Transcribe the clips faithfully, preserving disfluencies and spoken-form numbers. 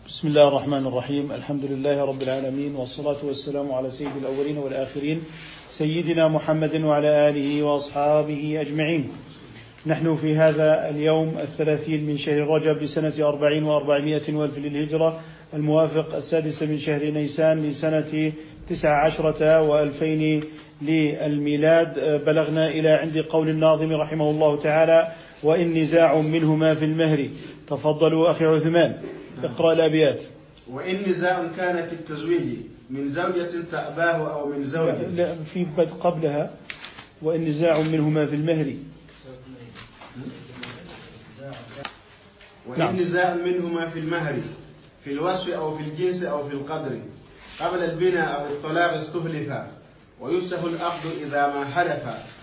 بسم الله الرحمن الرحيم. الحمد لله رب العالمين، والصلاة والسلام على سيد الأولين والآخرين سيدنا محمد وعلى آله وأصحابه أجمعين. نحن في هذا اليوم الثلاثين من شهر رجب لسنة أربعين وأربعمائة والف للهجرة، الموافق السادس من شهر نيسان لسنة تسع عشرة وألفين للميلاد. بلغنا إلى عند قول الناظم رحمه الله تعالى: وإن نزاع منهما في المهر. تفضلوا أخي عثمان، اقرأ الأبيات. وإن نزاع كان في التزويج من زوجة تأباه أو من زوج. لا، في بد قبلها: وإن نزاع منهما في المهر. وإن نزاع منهما في المهر في الوصف أو في الجنس أو في القدر قبل البناء أو الطلاق استهلفا، ويفسخ العقد إذا ما حلف.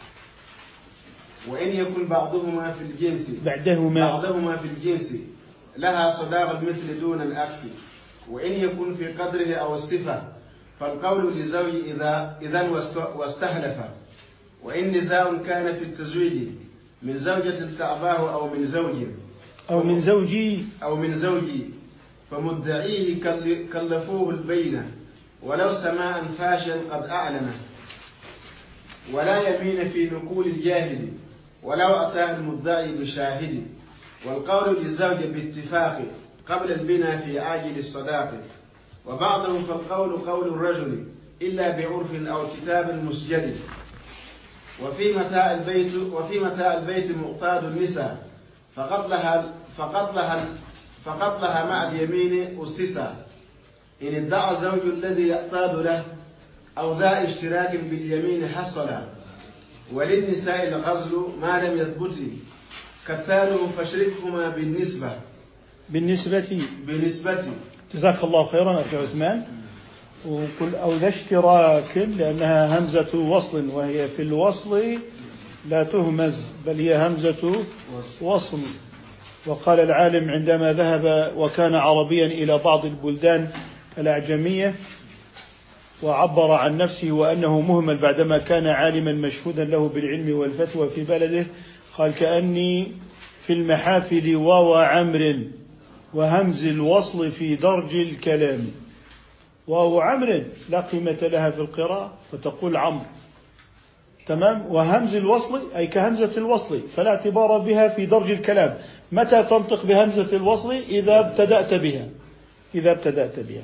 وإن يكن بعضهما في الجنس بعدهما بعضهما في الجنس لها صداق المثل دون العكس. وإن يكن في قدره أو الصفة فالقول لزوج إذا إذا واستهلف. وإن نزاع كان في التزويج من زوجة تأباه أو من زوج أو من زوجي أو من زوجي فمدعيه كلفوه البينة ولو سماء فاشا قد أعلن. ولا يمين في نقول الجاهل ولو أتاه المدعي بشاهد. والقول للزوج باتفاق قبل البناء في عاجل الصداق. وبعضه فالقول قول الرجل إلا بعرف أو كتاب مسجد. وفي متاع البيت وفي متاع البيت معتاد النساء فقد لها فقد لها فقد لها مع اليمين أسسا. إن ادعى الزوج الذي يعتاد له أو ذا اشتراك باليمين حصل. وللنساء الغزل ما لم يثبت كالتالي فاشركهما بالنسبة بالنسبة بالنسبة جزاك الله خيرا أخي عثمان. وقل أو ذا اشتراك لأنها همزة وصل، وهي في الوصل لا تهمز بل هي همزة وصل. وقال العالم عندما ذهب وكان عربيا إلى بعض البلدان الأعجمية وعبر عن نفسه وأنه مهمل بعدما كان عالما مشهودا له بالعلم والفتوى في بلده، قال: كأني في المحافل واو عمر وهمز الوصل في درج الكلام. واو عمر لا قيمة لها في القراءة فتقول عمرو، تمام. وهمز الوصل أي كهمزة الوصل فلا اعتبار بها في درج الكلام. متى تنطق بهمزة الوصل؟ إذا ابتدأت بها إذا ابتدأت بها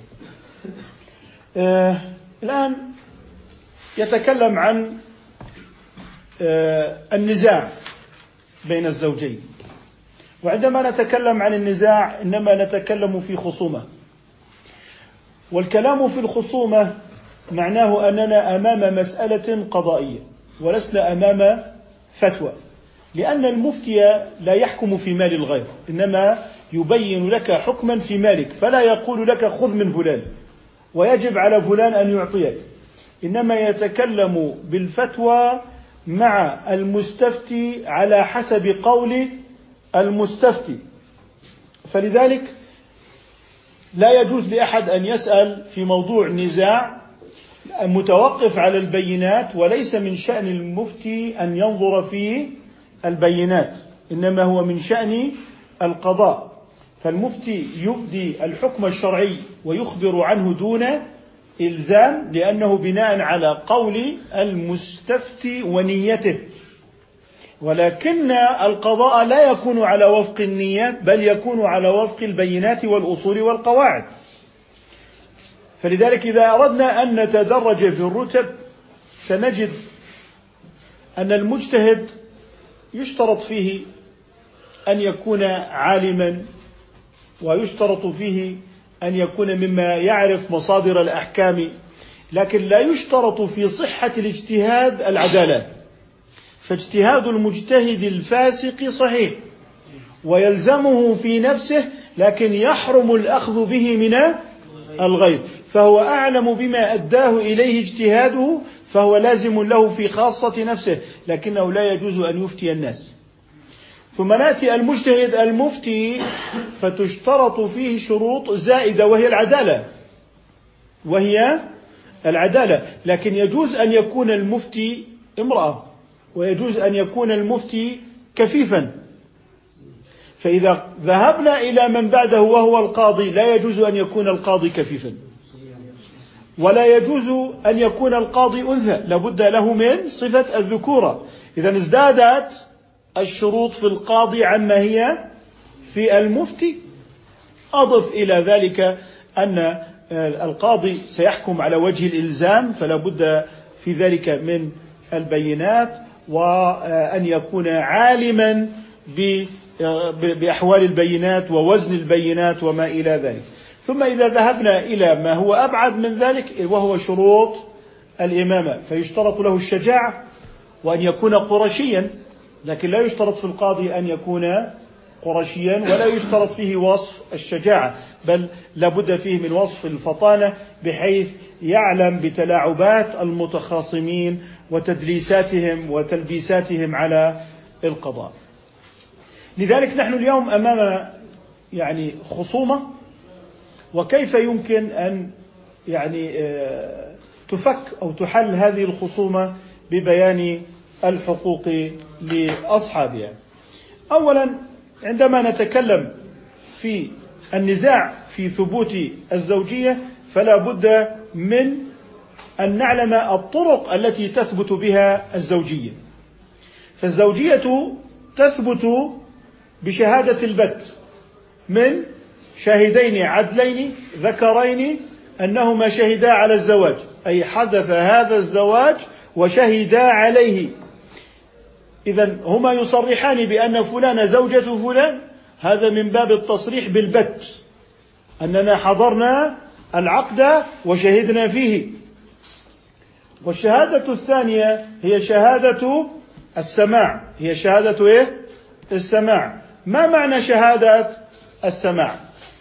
آه الآن يتكلم عن آه النزاع بين الزوجين. وعندما نتكلم عن النزاع إنما نتكلم في خصومة، والكلام في الخصومة معناه أننا أمام مسألة قضائية ولسنا أمام فتوى، لأن المفتي لا يحكم في مال الغير، إنما يبين لك حكما في مالك، فلا يقول لك خذ من فلان ويجب على فلان أن يعطيك، إنما يتكلم بالفتوى مع المستفتي على حسب قول المستفتي. فلذلك لا يجوز لأحد أن يسأل في موضوع نزاع متوقف على البينات، وليس من شأن المفتي أن ينظر في البينات، إنما هو من شأن القضاء. فالمفتي يبدي الحكم الشرعي ويخبر عنه دون إلزام، لأنه بناء على قول المستفتي ونيته. ولكن القضاء لا يكون على وفق النيات بل يكون على وفق البينات والأصول والقواعد. فلذلك إذا أردنا أن نتدرج في الرتب سنجد أن المجتهد يشترط فيه أن يكون عالما، ويشترط فيه أن يكون مما يعرف مصادر الأحكام، لكن لا يشترط في صحة الاجتهاد العدالة. فاجتهاد المجتهد الفاسق صحيح ويلزمه في نفسه، لكن يحرم الأخذ به من الغير، فهو أعلم بما أداه إليه اجتهاده، فهو لازم له في خاصة نفسه، لكنه لا يجوز أن يفتي الناس. ثم نأتي المجتهد المفتي فتشترط فيه شروط زائدة وهي العدالة وهي العدالة لكن يجوز أن يكون المفتي امرأة، ويجوز أن يكون المفتي كفيفا. فإذا ذهبنا إلى من بعده وهو القاضي لا يجوز أن يكون القاضي كفيفا، ولا يجوز أن يكون القاضي أنثى، لابد له من صفة الذكورة. إذا ازدادت الشروط في القاضي عما هي في المفتي. أضف إلى ذلك أن القاضي سيحكم على وجه الإلزام، فلا بد في ذلك من البينات، وأن يكون عالما بأحوال البينات ووزن البينات وما إلى ذلك. ثم إذا ذهبنا إلى ما هو أبعد من ذلك وهو شروط الإمامة، فيشترط له الشجاعة وأن يكون قرشيا، لكن لا يشترط في القاضي أن يكون قرشيا، ولا يشترط فيه وصف الشجاعة، بل لابد فيه من وصف الفطانة بحيث يعلم بتلاعبات المتخاصمين وتدليساتهم وتلبيساتهم على القضاء. لذلك نحن اليوم أمام يعني خصومة، وكيف يمكن أن يعني تفك أو تحل هذه الخصومة ببيان الحقوق لأصحابها. أولا، عندما نتكلم في النزاع في ثبوت الزوجية فلا بد من أن نعلم الطرق التي تثبت بها الزوجية. فالزوجية تثبت بشهادة البت من شاهدين عدلين ذكرين أنهما شهدا على الزواج، أي حدث هذا الزواج وشهدا عليه. إذن هما يصرحان بأن فلان زوجة فلان، هذا من باب التصريح بالبت، أننا حضرنا العقد وشهدنا فيه. والشهادة الثانية هي شهادة السماع، هي شهادة إيه؟ السماع. ما معنى شهادة السماع؟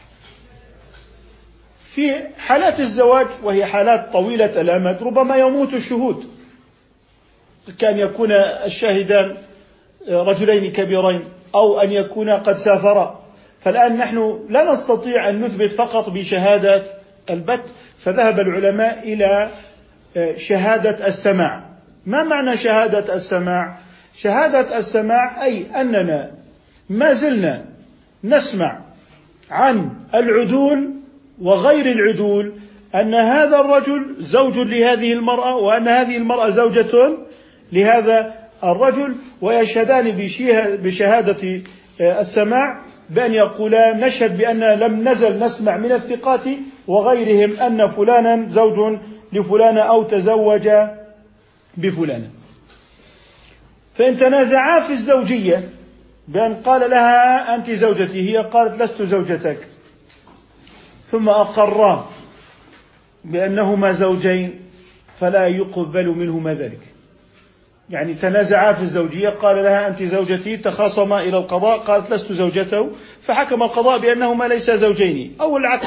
في حالات الزواج وهي حالات طويلة الأمد ربما يموت الشهود، كان يكون الشاهدان رجلين كبيرين أو أن يكونا قد سافرا. فالآن نحن لا نستطيع أن نثبت فقط بشهادة البت، فذهب العلماء إلى شهادة السماع. ما معنى شهادة السماع؟ شهادة السماع أي أننا ما زلنا نسمع عن العدول وغير العدول أن هذا الرجل زوج لهذه المرأة، وأن هذه المرأة زوجة لهذا الرجل، ويشهدان بشهادة السماع بأن يقولان نشهد بأن لم نزل نسمع من الثقات وغيرهم أن فلانا زوج لفلانة أو تزوج بفلانة. فإن تنازعا في الزوجية بأن قال لها أنت زوجتي، هي قالت لست زوجتك، ثم أقرا بأنهما زوجين، فلا يقبل منهما ذلك. يعني تنازعا في الزوجية، قال لها أنت زوجتي، تخاصما إلى القضاء، قالت لست زوجته، فحكم القضاء بأنهما ليس زوجين أو العكس،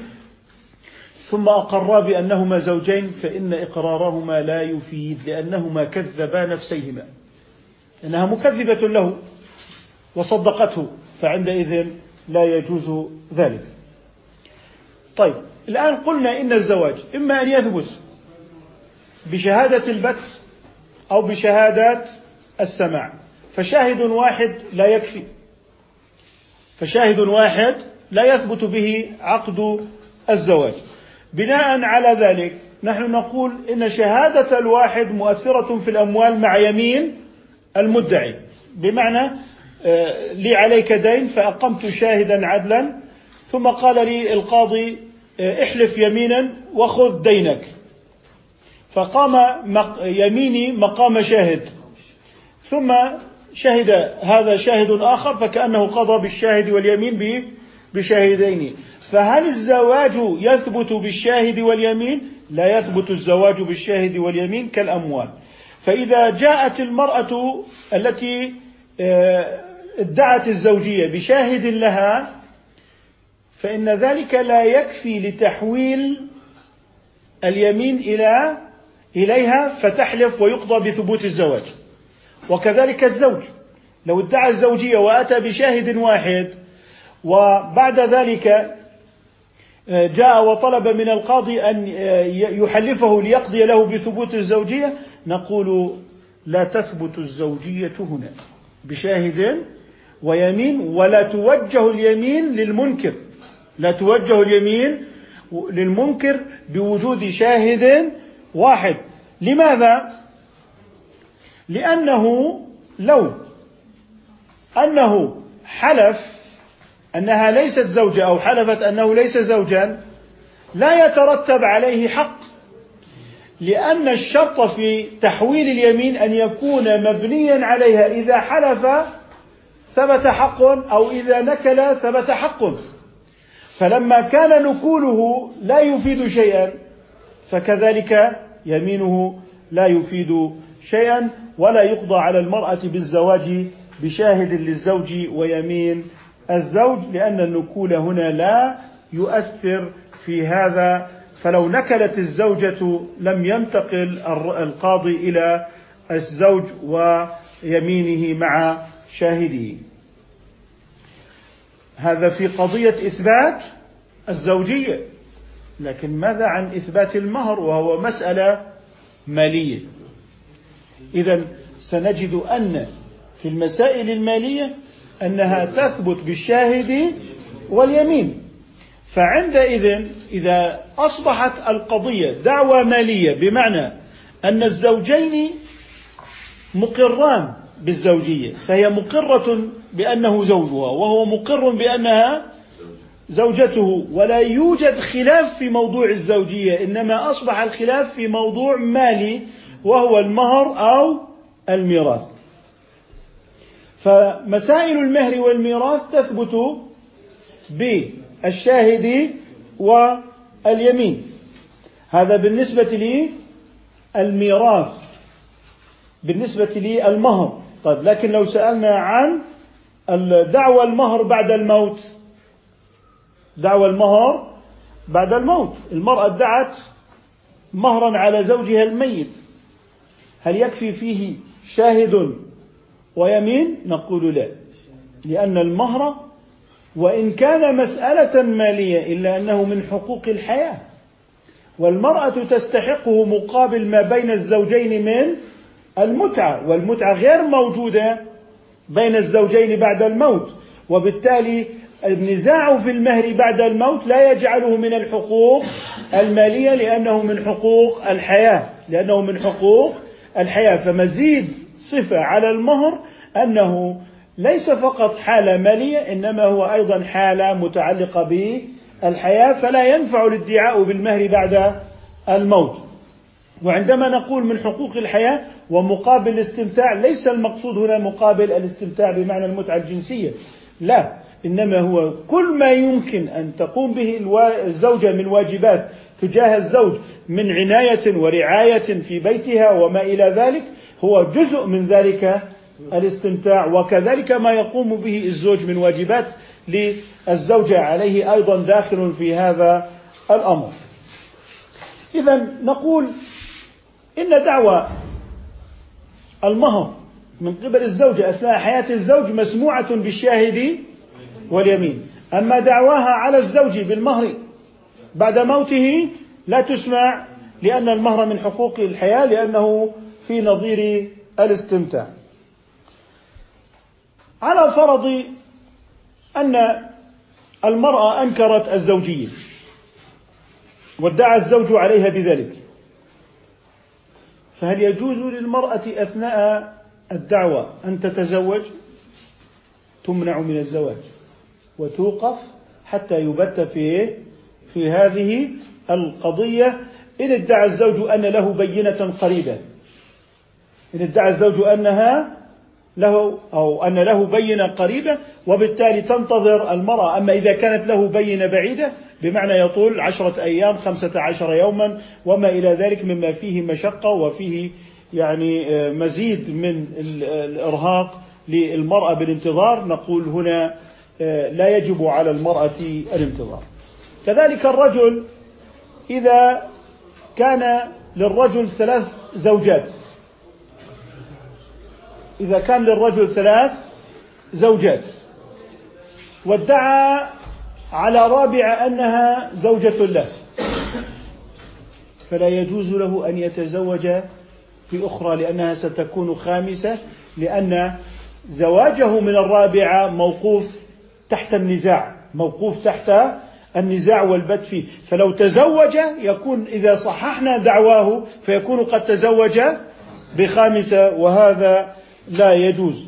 ثم أقرا بأنهما زوجين، فإن إقرارهما لا يفيد، لأنهما كذبا نفسيهما، إنها مكذبة له وصدقته، فعندئذ لا يجوز ذلك. طيب، الآن قلنا إن الزواج إما أن يثبت بشهادة البت أو بشهادات السماع، فشاهد واحد لا يكفي، فشاهد واحد لا يثبت به عقد الزواج. بناء على ذلك نحن نقول إن شهادة الواحد مؤثرة في الأموال مع يمين المدعي، بمعنى لي عليك دين فأقمت شاهدا عدلا، ثم قال لي القاضي احلف يمينا وخذ دينك، فقام يميني مقام شاهد، ثم شهد هذا شاهد آخر، فكأنه قضى بالشاهد واليمين بشاهدين. فهل الزواج يثبت بالشاهد واليمين؟ لا يثبت الزواج بالشاهد واليمين كالأموال. فإذا جاءت المرأة التي ادعت الزوجية بشاهد لها، فإن ذلك لا يكفي لتحويل اليمين إلى إليها فتحلف ويقضى بثبوت الزواج. وكذلك الزوج لو ادعى الزوجية وأتى بشاهد واحد، وبعد ذلك جاء وطلب من القاضي أن يحلفه ليقضي له بثبوت الزوجية، نقول لا تثبت الزوجية هنا بشاهد ويمين، ولا توجه اليمين للمنكر، لا توجه اليمين للمنكر بوجود شاهد واحد. لماذا؟ لأنه لو أنه حلف أنها ليست زوجة أو حلفت أنه ليس زوجا لا يترتب عليه حق، لأن الشرط في تحويل اليمين أن يكون مبنيا عليها، إذا حلف ثبت حق أو إذا نكل ثبت حق. فلما كان نكوله لا يفيد شيئا فكذلك يمينه لا يفيد شيئا، ولا يقضى على المرأة بالزواج بشاهد للزوج ويمين الزوج، لأن النكول هنا لا يؤثر في هذا. فلو نكلت الزوجة لم ينتقل القاضي إلى الزوج ويمينه مع شاهده. هذا في قضية إثبات الزوجية. لكن ماذا عن إثبات المهر وهو مسألة مالية؟ إذن سنجد أن في المسائل المالية أنها تثبت بالشاهد واليمين. فعندئذ إذا أصبحت القضية دعوى مالية بمعنى أن الزوجين مقران بالزوجية، فهي مقرة بأنه زوجها وهو مقر بأنها زوجته، ولا يوجد خلاف في موضوع الزوجية، إنما أصبح الخلاف في موضوع مالي وهو المهر أو الميراث. فمسائل المهر والميراث تثبت بالشاهد واليمين. هذا بالنسبة للميراث، بالنسبة للمهر. طيب لكن لو سألنا عن الدعوى المهر بعد الموت، دعوى المهر بعد الموت، المرأة ادعت مهرا على زوجها الميت، هل يكفي فيه شاهد ويمين؟ نقول لا، لأن المهر وإن كان مسألة مالية إلا أنه من حقوق الحياة، والمرأة تستحقه مقابل ما بين الزوجين من المتعة، والمتعة غير موجودة بين الزوجين بعد الموت، وبالتالي النزاع في المهر بعد الموت لا يجعله من الحقوق المالية، لأنه من حقوق الحياة، لأنه من حقوق الحياة. فمزيد صفة على المهر أنه ليس فقط حالة مالية، إنما هو أيضا حالة متعلقة بالحياة، فلا ينفع الادعاء بالمهر بعد الموت. وعندما نقول من حقوق الحياة ومقابل الاستمتاع، ليس المقصود هنا مقابل الاستمتاع بمعنى المتعة الجنسية، لا، إنما هو كل ما يمكن أن تقوم به الزوجة من واجبات تجاه الزوج من عناية ورعاية في بيتها وما إلى ذلك، هو جزء من ذلك الاستمتاع. وكذلك ما يقوم به الزوج من واجبات للزوجة عليه أيضا داخل في هذا الأمر. إذن نقول إن دعوى المهر من قبل الزوجة أثناء حياة الزوج مسموعة بالشاهد واليمين، أما دعواها على الزوج بالمهر بعد موته لا تسمع، لأن المهر من حقوق الحياة، لأنه في نظير الاستمتاع. على فرض أن المرأة أنكرت الزوجية وادعى الزوج عليها بذلك، فهل يجوز للمرأة أثناء الدعوة أن تتزوج؟ تمنع من الزواج وتوقف حتى يبت في في هذه القضية. إن ادعى الزوج أن له بينة قريبة، إن ادعى الزوج أنها له أو أن له بينة قريبة، وبالتالي تنتظر المرأة. أما إذا كانت له بينة بعيدة بمعنى يطول عشرة أيام خمسة عشر يوما وما إلى ذلك مما فيه مشقة وفيه يعني مزيد من الإرهاق للمرأة بالانتظار، نقول هنا لا يجب على المرأة الانتظار. كذلك الرجل إذا كان للرجل ثلاث زوجات، إذا كان للرجل ثلاث زوجات وادعى على رابعة أنها زوجة له، فلا يجوز له أن يتزوج بأخرى لأنها ستكون خامسة، لأن زواجه من الرابعة موقوف تحت النزاع، موقوف تحت النزاع والبت فيه. فلو تزوج يكون إذا صححنا دعواه فيكون قد تزوج بخامسة، وهذا لا يجوز.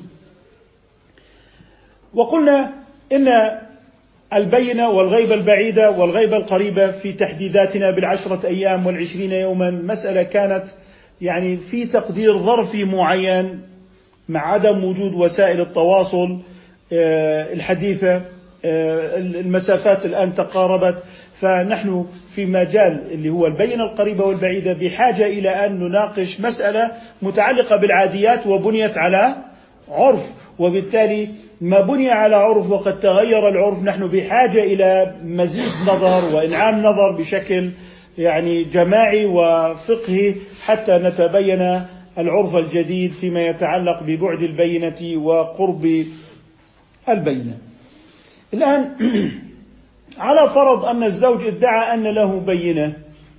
وقلنا إن البينة والغيبة البعيدة والغيبة القريبة في تحديداتنا بالعشرة أيام والعشرين يوما مسألة كانت يعني في تقدير ظرفي معين مع عدم وجود وسائل التواصل الحديثة. المسافات الآن تقاربت، فنحن في مجال اللي هو البينة القريبة والبعيدة بحاجة إلى أن نناقش مسألة متعلقة بالعاديات وبنيت على عرف، وبالتالي ما بني على عرف وقد تغير العرف نحن بحاجة إلى مزيد نظر وإنعام نظر بشكل يعني جماعي وفقهي حتى نتبين العرف الجديد فيما يتعلق ببعد البينة وقرب البينة. الآن على فرض أن الزوج ادعى أن له بينة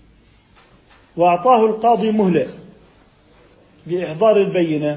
وأعطاه القاضي مهلة لإحضار البينة،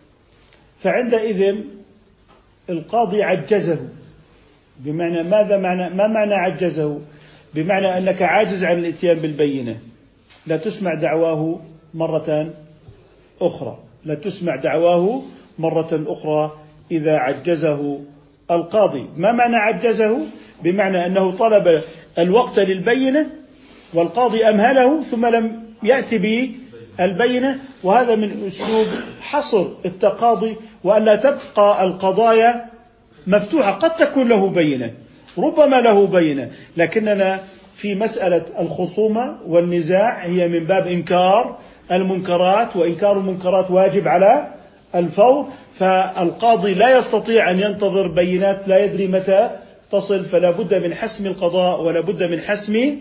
فعندئذ القاضي عجزه. بمعنى ماذا معنى ما معنى عجزه؟ بمعنى أنك عاجز عن الإتيان بالبينة، لا تسمع دعواه مرة أخرى، لا تسمع دعواه مرة أخرى إذا عجزه القاضي. ما معنى عجزه؟ بمعنى أنه طلب الوقت للبينة والقاضي أمهله ثم لم يأتي بالبينة، وهذا من أسلوب حصر التقاضي وألا تبقى القضايا مفتوحة. قد تكون له بينة، ربما له بينة، لكننا في مسألة الخصومة والنزاع هي من باب إنكار المنكرات، وإنكار المنكرات واجب على الفور، فالقاضي لا يستطيع أن ينتظر بينات لا يدري متى تصل، فلا بد من حسم القضاء ولا بد من حسم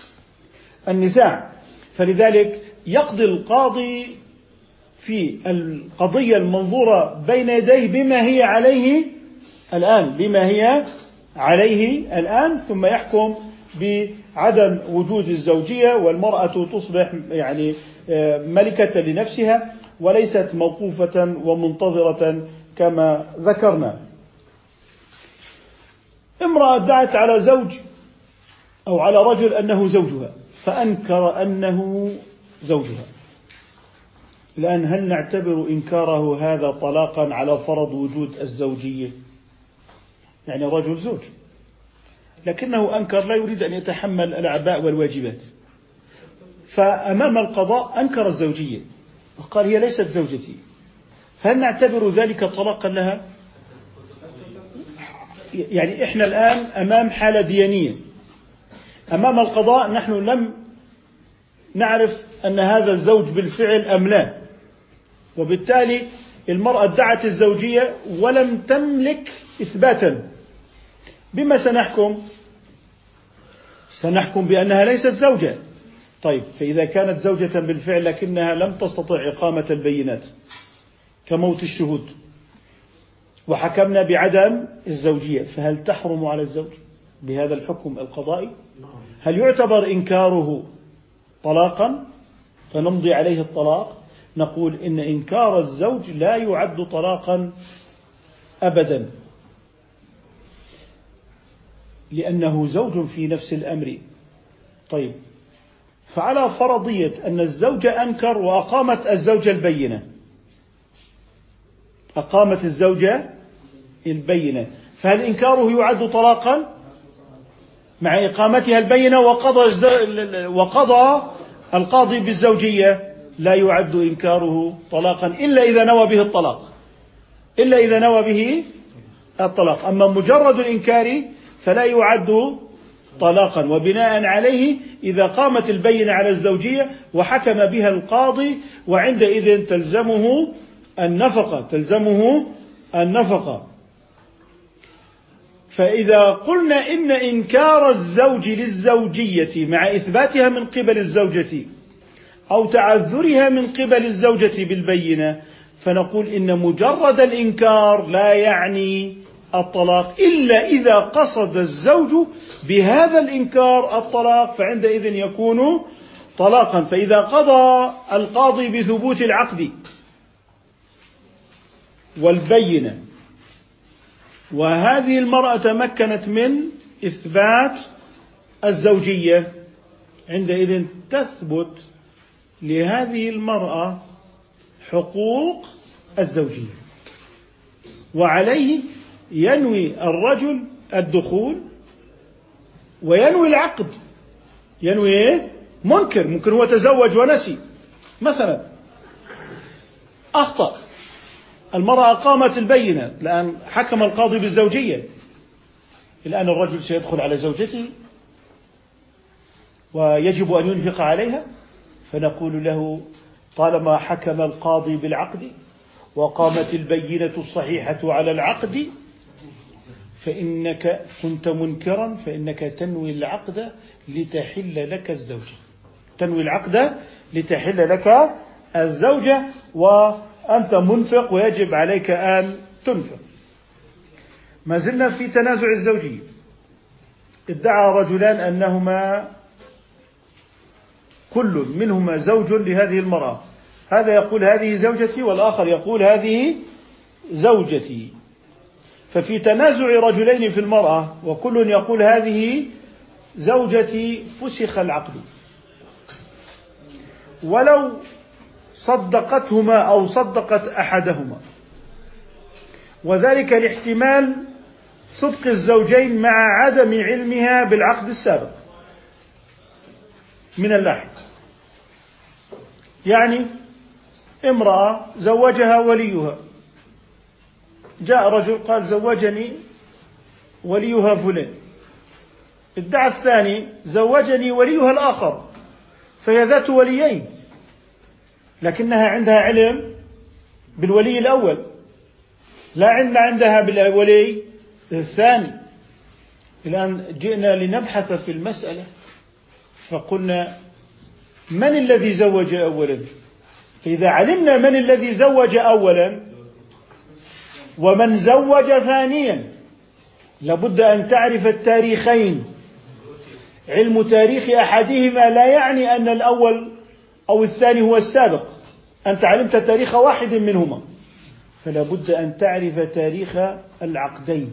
النزاع. فلذلك يقضي القاضي في القضية المنظورة بين يديه بما هي عليه الآن بما هي عليه الآن ثم يحكم بعدم وجود الزوجية، والمرأة تصبح يعني ملكة لنفسها وليست موقوفة ومنتظرة كما ذكرنا. امرأة ادعت على زوج أو على رجل أنه زوجها فأنكر أنه زوجها. الآن هل نعتبر إنكاره هذا طلاقا على فرض وجود الزوجية؟ يعني رجل زوج لكنه أنكر، لا يريد أن يتحمل الأعباء والواجبات، فأمام القضاء أنكر الزوجية وقال هي ليست زوجتي، فهل نعتبر ذلك طلاقا لها؟ يعني إحنا الآن أمام حالة دينية، أمام القضاء نحن لم نعرف أن هذا الزوج بالفعل أم لا، وبالتالي المرأة ادعت الزوجية ولم تملك إثباتا. بما سنحكم؟ سنحكم بأنها ليست زوجة. طيب، فإذا كانت زوجة بالفعل لكنها لم تستطع إقامة البينات كموت الشهود وحكمنا بعدم الزوجية، فهل تحرم على الزوج بهذا الحكم القضائي؟ هل يعتبر إنكاره طلاقا فنمضي عليه الطلاق؟ نقول إن إنكار الزوج لا يعد طلاقا أبدا، لأنه زوج في نفس الأمر. طيب، فعلى فرضية أن الزوج أنكر وأقامت الزوجة البينة، أقامت الزوجة البينة، فهل إنكاره يعد طلاقا مع إقامتها البينة وقضى, وقضى القاضي بالزوجية؟ لا يعد إنكاره طلاقا إلا إذا نوى به الطلاق، إلا إذا نوى به الطلاق. أما مجرد الإنكار فلا يعد طلاقا، وبناء عليه إذا قامت البينة على الزوجية وحكم بها القاضي وعندئذ تلزمه النفقة تلزمه النفقة. فإذا قلنا إن إنكار الزوج للزوجية مع إثباتها من قبل الزوجة أو تعذرها من قبل الزوجة بالبينة، فنقول إن مجرد الإنكار لا يعني الطلاق إلا إذا قصد الزوج بهذا الإنكار الطلاق، فعندئذ يكون طلاقا. فإذا قضى القاضي بثبوت العقد والبينة وهذه المرأة تمكنت من إثبات الزوجية، عندئذ تثبت لهذه المرأة حقوق الزوجية، وعليه ينوي الرجل الدخول وينوي العقد. ينوي إيه؟ منكر، ممكن هو تزوج ونسي مثلا، أخطأ، المرأة قامت البينة، الآن حكم القاضي بالزوجية، الآن الرجل سيدخل على زوجته ويجب أن ينفق عليها، فنقول له طالما حكم القاضي بالعقد وقامت البينة الصحيحة على العقد فإنك كنت منكرا، فإنك تنوي العقد لتحل لك الزوجة، تنوي العقد لتحل لك الزوجة، وأنت منفق ويجب عليك أن تنفق. ما زلنا في تنازع الزوجية. ادعى رجلان أنهما كل منهما زوج لهذه المرأة، هذا يقول هذه زوجتي والآخر يقول هذه زوجتي، ففي تنازع رجلين في المرأة وكل يقول هذه زوجتي فسخ العقد، ولو صدقتهما أو صدقت أحدهما، وذلك لاحتمال صدق الزوجين مع عدم علمها بالعقد السابق من اللاحق. يعني امرأة زوجها وليها، جاء رجل قال زوجني وليها فلان، ادعى الثاني زوجني وليها الآخر، فهي ذات وليين لكنها عندها علم بالولي الأول، لا علم عندها بالولي الثاني. الآن جئنا لنبحث في المسألة فقلنا من الذي زوج أولا؟ فإذا علمنا من الذي زوج أولا ومن زوج ثانيا لابد أن تعرف التاريخين. علم تاريخ أحدهما لا يعني أن الأول أو الثاني هو السابق، أنت علمت تاريخ واحد منهما، فلا بد أن تعرف تاريخ العقدين.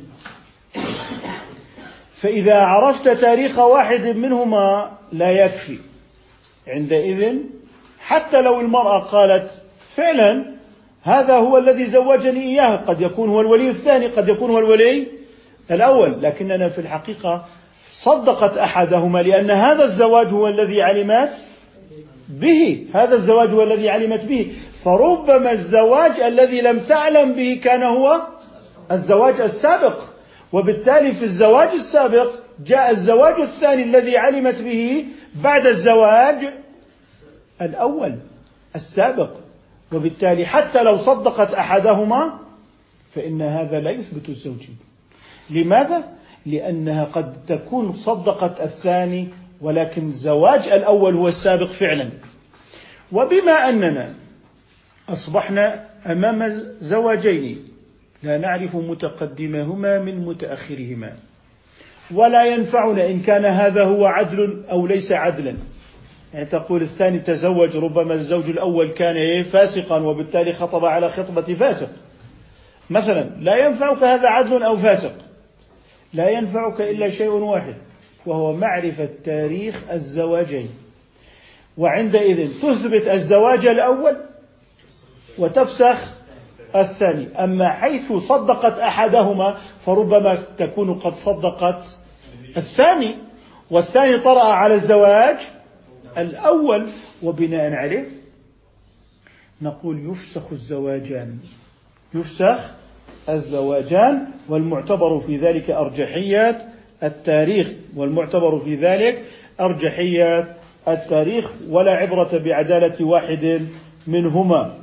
فإذا عرفت تاريخ واحد منهما لا يكفي، عندئذ حتى لو المرأة قالت فعلا هذا هو الذي زوجني إياه، قد يكون هو الولي الثاني، قد يكون هو الولي الأول، لكننا في الحقيقة صدقت أحدهما لأن هذا الزواج هو الذي علمت به، هذا الزواج هو الذي علمت به، فربما الزواج الذي لم تعلم به كان هو الزواج السابق، وبالتالي في الزواج السابق جاء الزواج الثاني الذي علمت به بعد الزواج الأول السابق، وبالتالي حتى لو صدقت أحدهما فإن هذا لا يثبت الزوجية. لماذا؟ لأنها قد تكون صدقت الثاني ولكن زواج الأول هو السابق فعلا. وبما أننا أصبحنا أمام زواجين لا نعرف متقدمهما من متأخرهما، ولا ينفعنا إن كان هذا هو عدل أو ليس عدلا، يعني تقول الثاني تزوج، ربما الزوج الأول كان فاسقا وبالتالي خطب على خطبة فاسق مثلا، لا ينفعك هذا عدل أو فاسق، لا ينفعك إلا شيء واحد وهو معرفة تاريخ الزواجين، وعندئذ تثبت الزواج الأول وتفسخ الثاني. أما حيث صدقت أحدهما فربما تكون قد صدقت الثاني، والثاني طرأ على الزواج الأول، وبناء عليه نقول يفسخ الزواجان، يفسخ الزواجان، والمعتبر في ذلك أرجحية التاريخ، والمعتبر في ذلك أرجحية التاريخ، ولا عبرة بعدالة واحد منهما.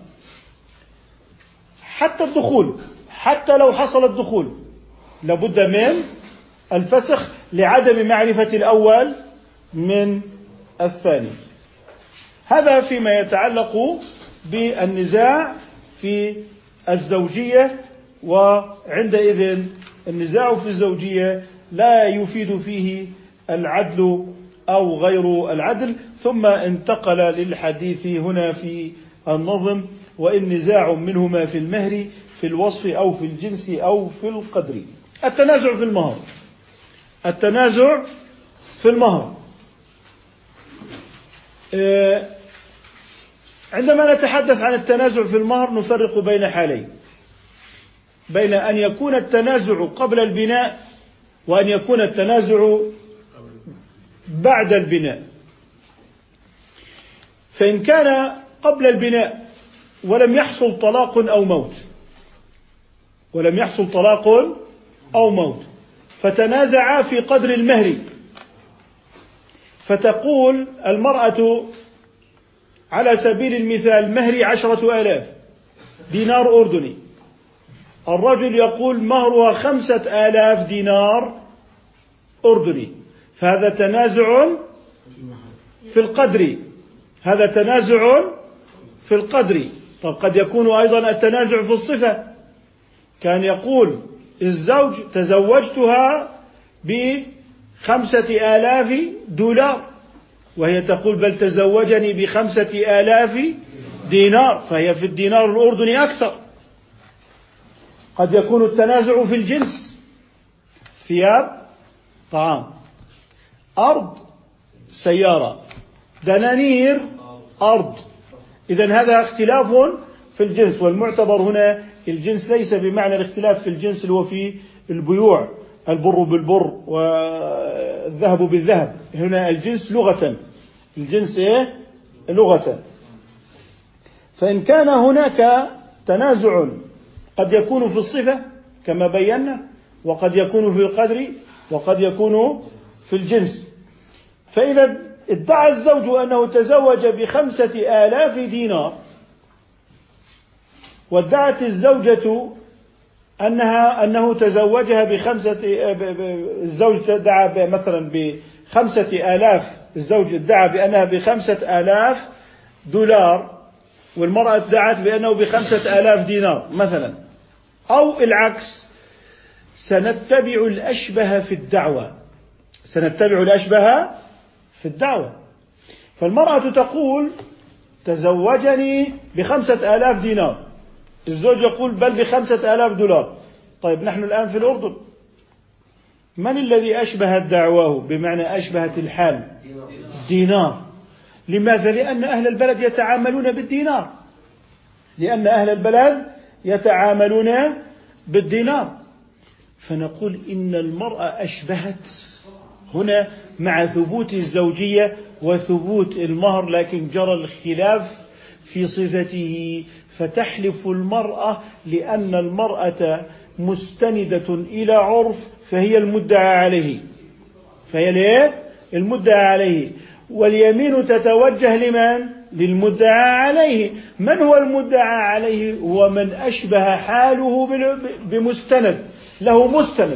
حتى الدخول، حتى لو حصل الدخول لابد من الفسخ لعدم معرفة الأول من الثاني. هذا فيما يتعلق بالنزاع في الزوجية، وعندئذ النزاع في الزوجية لا يفيد فيه العدل أو غير العدل. ثم انتقل للحديث هنا في النظم: وإن نزاع منهما في المهر في الوصف أو في الجنس أو في القدر. التنازع في المهر. التنازع في المهر عندما نتحدث عن التنازع في المهر نفرق بين حالين، بين أن يكون التنازع قبل البناء وأن يكون التنازع بعد البناء. فإن كان قبل البناء ولم يحصل طلاق أو موت ولم يحصل طلاق أو موت فتنازعا في قدر المهر، فتقول المرأة على سبيل المثال مهري عشرة آلاف دينار أردني، الرجل يقول مهرها خمسة آلاف دينار أردني، فهذا تنازع في القدر، هذا تنازع في القدر. طب قد يكون أيضا التنازع في الصفة، كان يقول الزوج تزوجتها بخمسة آلاف دولار وهي تقول بل تزوجني بخمسة آلاف دينار، فهي في الدينار الأردني أكثر. قد يكون التنازع في الجنس، ثياب، طعام، أرض، سيارة، دنانير، أرض. إذن هذا اختلاف في الجنس، والمعتبر هنا الجنس ليس بمعنى الاختلاف في الجنس اللي هو في البيوع، البر بالبر والذهب بالذهب، هنا الجنس لغة، الجنس إيه؟ لغة. فإن كان هناك تنازع قد يكون في الصفة كما بينا، وقد يكون في القدر، وقد يكون في الجنس. فإذا ادعى الزوج أنه تزوج بخمسة آلاف دينار، وادعت الزوجة أنها أنه تزوجها بخمسة، الزوج ادعى مثلا بخمسة آلاف، الزوج ادعى بأنها بخمسة آلاف دولار، والمرأة ادعت بأنه بخمسة آلاف دينار مثلا، أو العكس، سنتبع الأشبه في الدعوة، سنتبع الأشبه في الدعوة. فالمرأة تقول تزوجني بخمسة آلاف دينار، الزوج يقول بل بخمسة آلاف دولار. طيب نحن الآن في الأردن، من الذي أشبهت دعواه بمعنى أشبهت الحال؟ دينار. لماذا؟ لأن أهل البلد يتعاملون بالدينار، لأن أهل البلد يتعاملون بالدينار. فنقول إن المرأة أشبهت هنا مع ثبوت الزوجية وثبوت المهر، لكن جرى الخلاف في صفته، فتحلف المرأة لأن المرأة مستندة إلى عرف فهي المدعى عليه، فهي ليه؟ المدعى عليه، واليمين تتوجه لمن؟ للمدعى عليه. من هو المدعى عليه؟ هو من أشبه حاله بمستند، له مستند.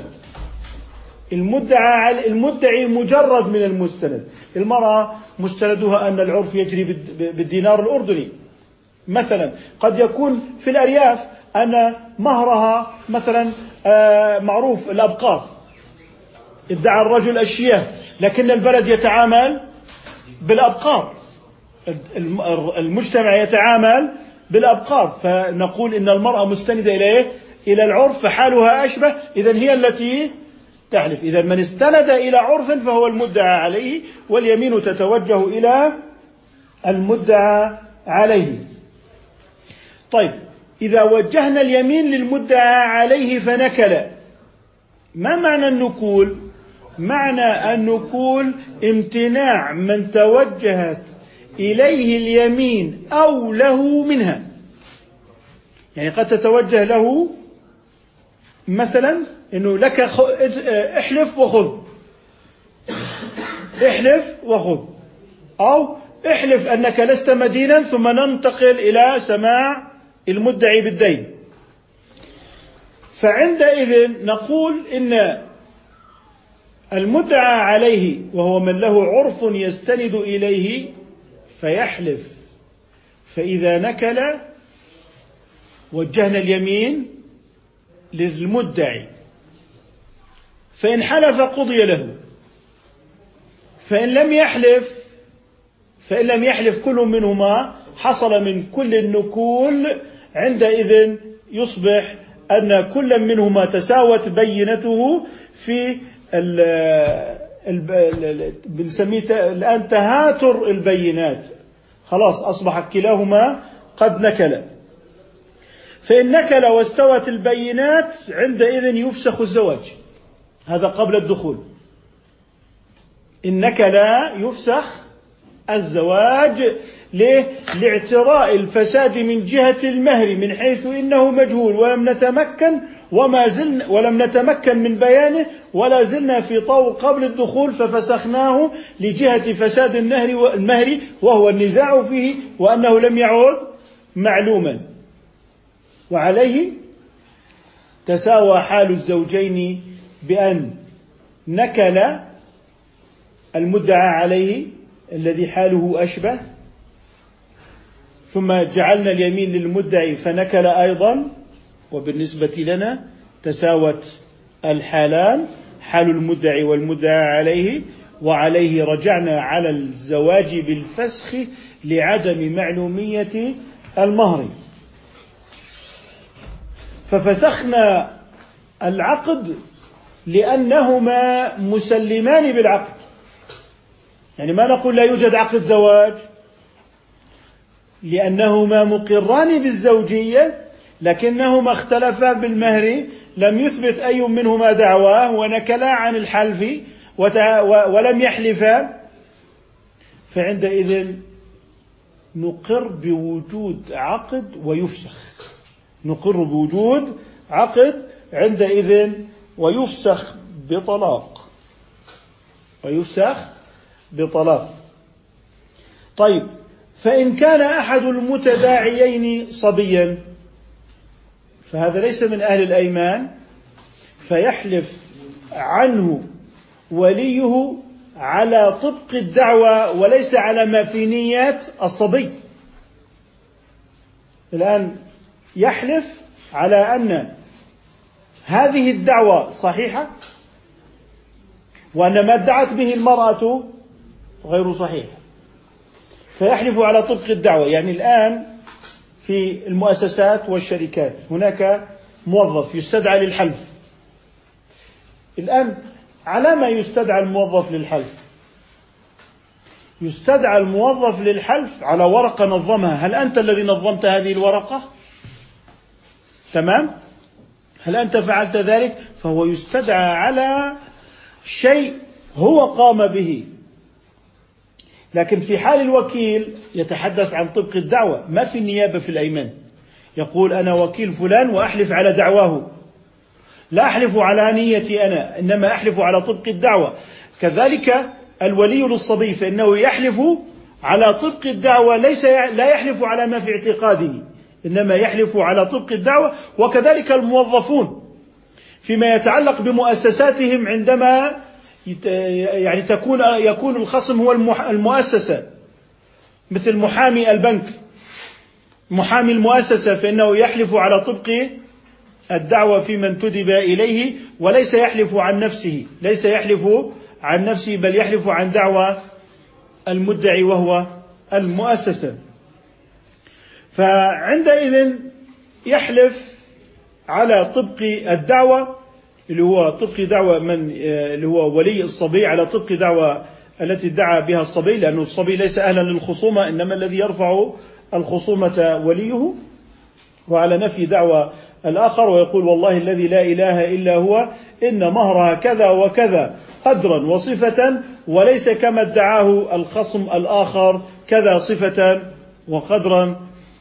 المدعى المدعي مجرد من المستند. المرأة مستندها أن العرف يجري بالدينار الأردني مثلا. قد يكون في الأرياف أن مهرها مثلا معروف الأبقار، ادعى الرجل الشياه، لكن البلد يتعامل بالأبقار، المجتمع يتعامل بالأبقار، فنقول إن المرأة مستندة إليه إلى العرف فحالها أشبه، إذن هي التي تحلف. إذن من استند إلى عرف فهو المدعى عليه، واليمين تتوجه إلى المدعى عليه. طيب إذا وجهنا اليمين للمدعى عليه فنكل، ما معنى النكول؟ معنى النكول امتناع من توجهت إليه اليمين أو له منها. يعني قد تتوجه له مثلا إنه لك احلف وخذ، احلف وخذ، أو احلف أنك لست مدينا، ثم ننتقل إلى سماع المدعي بالدين. فعندئذ نقول إن المدعى عليه وهو من له عرف يستند إليه فيحلف، فإذا نكل وجهنا اليمين للمدعي، فإن حلف قضي له، فإن لم يحلف فإن لم يحلف كل منهما حصل من كل النكول، عندئذ يصبح أن كل منهما تساوت بينته في بنسميه الآن تهاتر البينات، خلاص أصبح كلاهما قد نكل. فإن نكل واستوت البينات عندئذ يفسخ الزواج، هذا قبل الدخول. إن نكل يفسخ الزواج ليه؟ لاعتراء الفساد من جهة المهر، من حيث إنه مجهول ولم نتمكن وما زلنا ولم نتمكن من بيانه ولا زلنا في طور قبل الدخول، ففسخناه لجهة فساد النهر والمهر، وهو النزاع فيه وأنه لم يعد معلوما. وعليه تساوى حال الزوجين بأن نكل المدعى عليه الذي حاله أشبه، ثم جعلنا اليمين للمدعي فنكل أيضا، وبالنسبة لنا تساوت الحالان، حال المدعي والمدعى عليه، وعليه رجعنا على الزواج بالفسخ لعدم معلومية المهر. ففسخنا العقد لأنهما مسلمان بالعقد، يعني ما نقول لا يوجد عقد زواج، لأنهما مقران بالزوجية لكنهما اختلفا بالمهر، لم يثبت أي منهما دعواه ونكلا عن الحلف ولم يحلفا، فعندئذ نقر بوجود عقد ويفسخ، نقر بوجود عقد عندئذ ويفسخ بطلاق، ويفسخ بطلاق. طيب، فإن كان أحد المتداعيين صبيا فهذا ليس من أهل الأيمان، فيحلف عنه وليه على طبق الدعوة وليس على ما في نيات الصبي. الآن يحلف على أن هذه الدعوة صحيحة وأن ما ادعت به المرأة غير صحيح، فيحلف على طبق الدعوة. يعني الآن في المؤسسات والشركات هناك موظف يستدعى للحلف. الآن على ما يستدعى الموظف للحلف؟ يستدعى الموظف للحلف على ورقة نظمها. هل أنت الذي نظمت هذه الورقة؟ تمام؟ هل أنت فعلت ذلك؟ فهو يستدعى على شيء هو قام به. لكن في حال الوكيل يتحدث عن طبق الدعوة، ما في النيابة في الأيمان. يقول أنا وكيل فلان وأحلف على دعواه، لا أحلف على نيتي أنا، إنما أحلف على طبق الدعوة. كذلك الولي للصبي فإنه يحلف على طبق الدعوة، ليس لا يحلف على ما في اعتقاده، إنما يحلف على طبق الدعوة. وكذلك الموظفون فيما يتعلق بمؤسساتهم، عندما يعني تكون يكون الخصم هو المؤسسة، مثل محامي البنك، محامي المؤسسة، فإنه يحلف على طبق الدعوة في من انتدب إليه، وليس يحلف عن نفسه، ليس يحلف عن نفسه بل يحلف عن دعوى المدعي وهو المؤسسة. فعندئذ يحلف على طبق الدعوة اللي هو طبق دعوة من اللي هو ولي الصبي، على طبق دعوة التي ادعى بها الصبي، لأنه الصبي ليس أهلا للخصومة، إنما الذي يرفع الخصومة وليه، وعلى نفي دعوى الآخر، ويقول والله الذي لا إله إلا هو إن مهرها كذا وكذا قدرا وصفة، وليس كما ادعاه الخصم الآخر كذا صفة وقدرا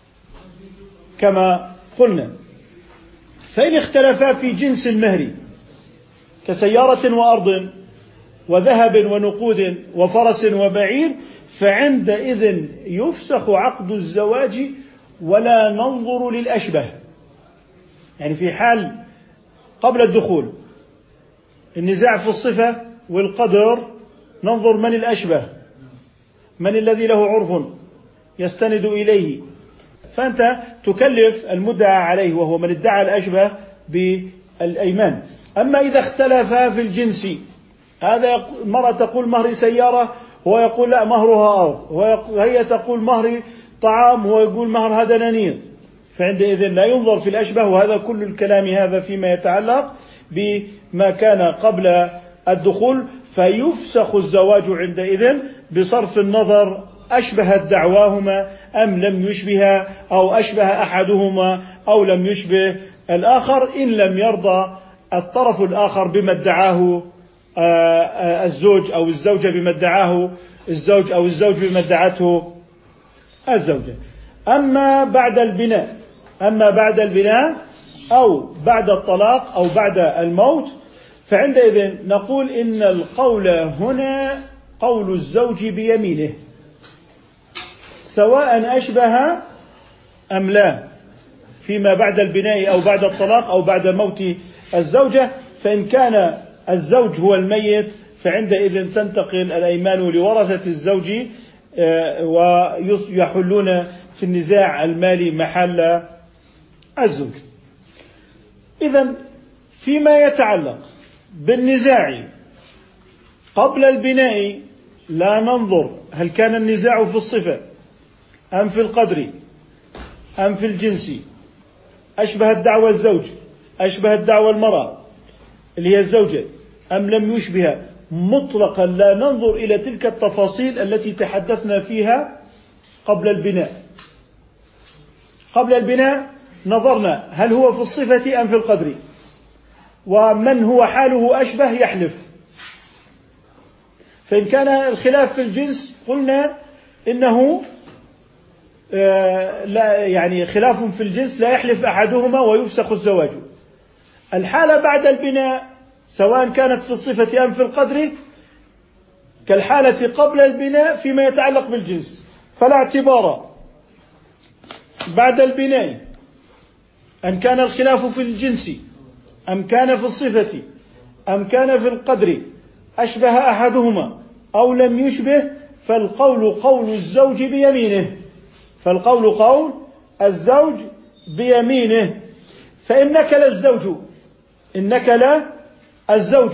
كما قلنا. فإن اختلفا في جنس المهر كسيارة وأرض وذهب ونقود وفرس وبعير، فعندئذ يفسخ عقد الزواج ولا ننظر للأشبه. يعني في حال قبل الدخول النزاع في الصفة والقدر، ننظر من الأشبه، من الذي له عرف يستند إليه، فأنت تكلف المدعى عليه وهو من ادعى الأشبه بالأيمان. أما إذا اختلفا في الجنس، هذا المرأة تقول مهر سيارة هو يقول لا مهرها أرض، وهي تقول مهر طعام هو يقول مهرها دنانير، فعندئذ لا ينظر في الأشبه. وهذا كل الكلام هذا فيما يتعلق بما كان قبل الدخول، فيفسخ الزواج عندئذ بصرف النظر أشبهت دعواهما أم لم يشبها، أو أشبه أحدهما أو لم يشبه الآخر، إن لم يرضى الطرف الآخر بما ادعاه الزوج أو الزوجة بما ادعاه الزوج أو الزوج بما ادعته الزوجة. أما بعد البناء أما بعد البناء أو بعد الطلاق أو بعد الموت، فعندئذ نقول إن القول هنا قول الزوج بيمينه، سواء أشبه أم لا، فيما بعد البناء أو بعد الطلاق أو بعد موت الزوجة. فإن كان الزوج هو الميت فعندئذ تنتقل الأيمان لورثة الزوج ويحلون في النزاع المالي محل الزوج. إذن فيما يتعلق بالنزاع قبل البناء لا ننظر هل كان النزاع في الصفة أم في القدر أم في الجنس، أشبه الدعوى الزوج أشبه الدعوى المرأة اللي هي الزوجة أم لم يشبه، مطلقا لا ننظر إلى تلك التفاصيل التي تحدثنا فيها قبل البناء. قبل البناء نظرنا هل هو في الصفة أم في القدر، ومن هو حاله أشبه يحلف. فإن كان الخلاف في الجنس قلنا إنه آه لا يعني خلاف في الجنس لا يحلف أحدهما ويفسخ الزواج. الحالة بعد البناء سواء كانت في الصفة أم في القدر كالحالة قبل البناء فيما يتعلق بالجنس، فلا اعتبار بعد البناء أن كان الخلاف في الجنس أم كان في الصفة أم كان في القدر أشبه أحدهما أو لم يشبه، فالقول قول الزوج بيمينه فالقول قول الزوج بيمينه. فإن نكل الزوج إن نكل الزوج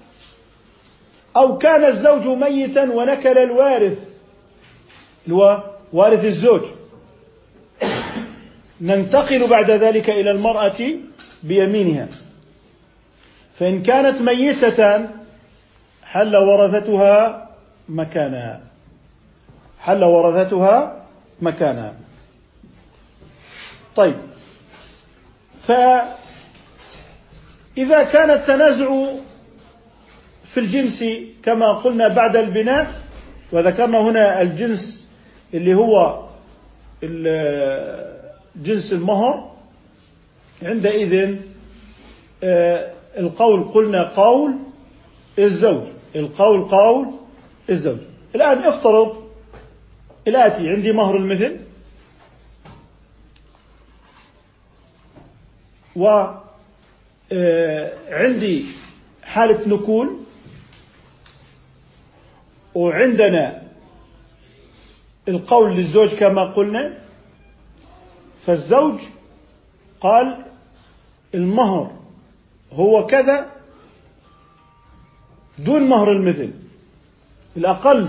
أو كان الزوج ميتا ونكل الوارث اللي هو وارث الزوج، ننتقل بعد ذلك إلى المرأة بيمينها. فإن كانت ميتة حل ورثتها مكانها حل ورثتها مكانها طيب، فإذا كان التنازع في الجنس كما قلنا بعد البناء، وذكرنا هنا الجنس اللي هو جنس المهر، عندئذ القول قلنا قول الزوج القول قول الزوج. الآن افترض الآتي: عندي مهر المثل وعندي حالة نكول، وعندنا القول للزوج كما قلنا. فالزوج قال المهر هو كذا دون مهر المثل، الأقل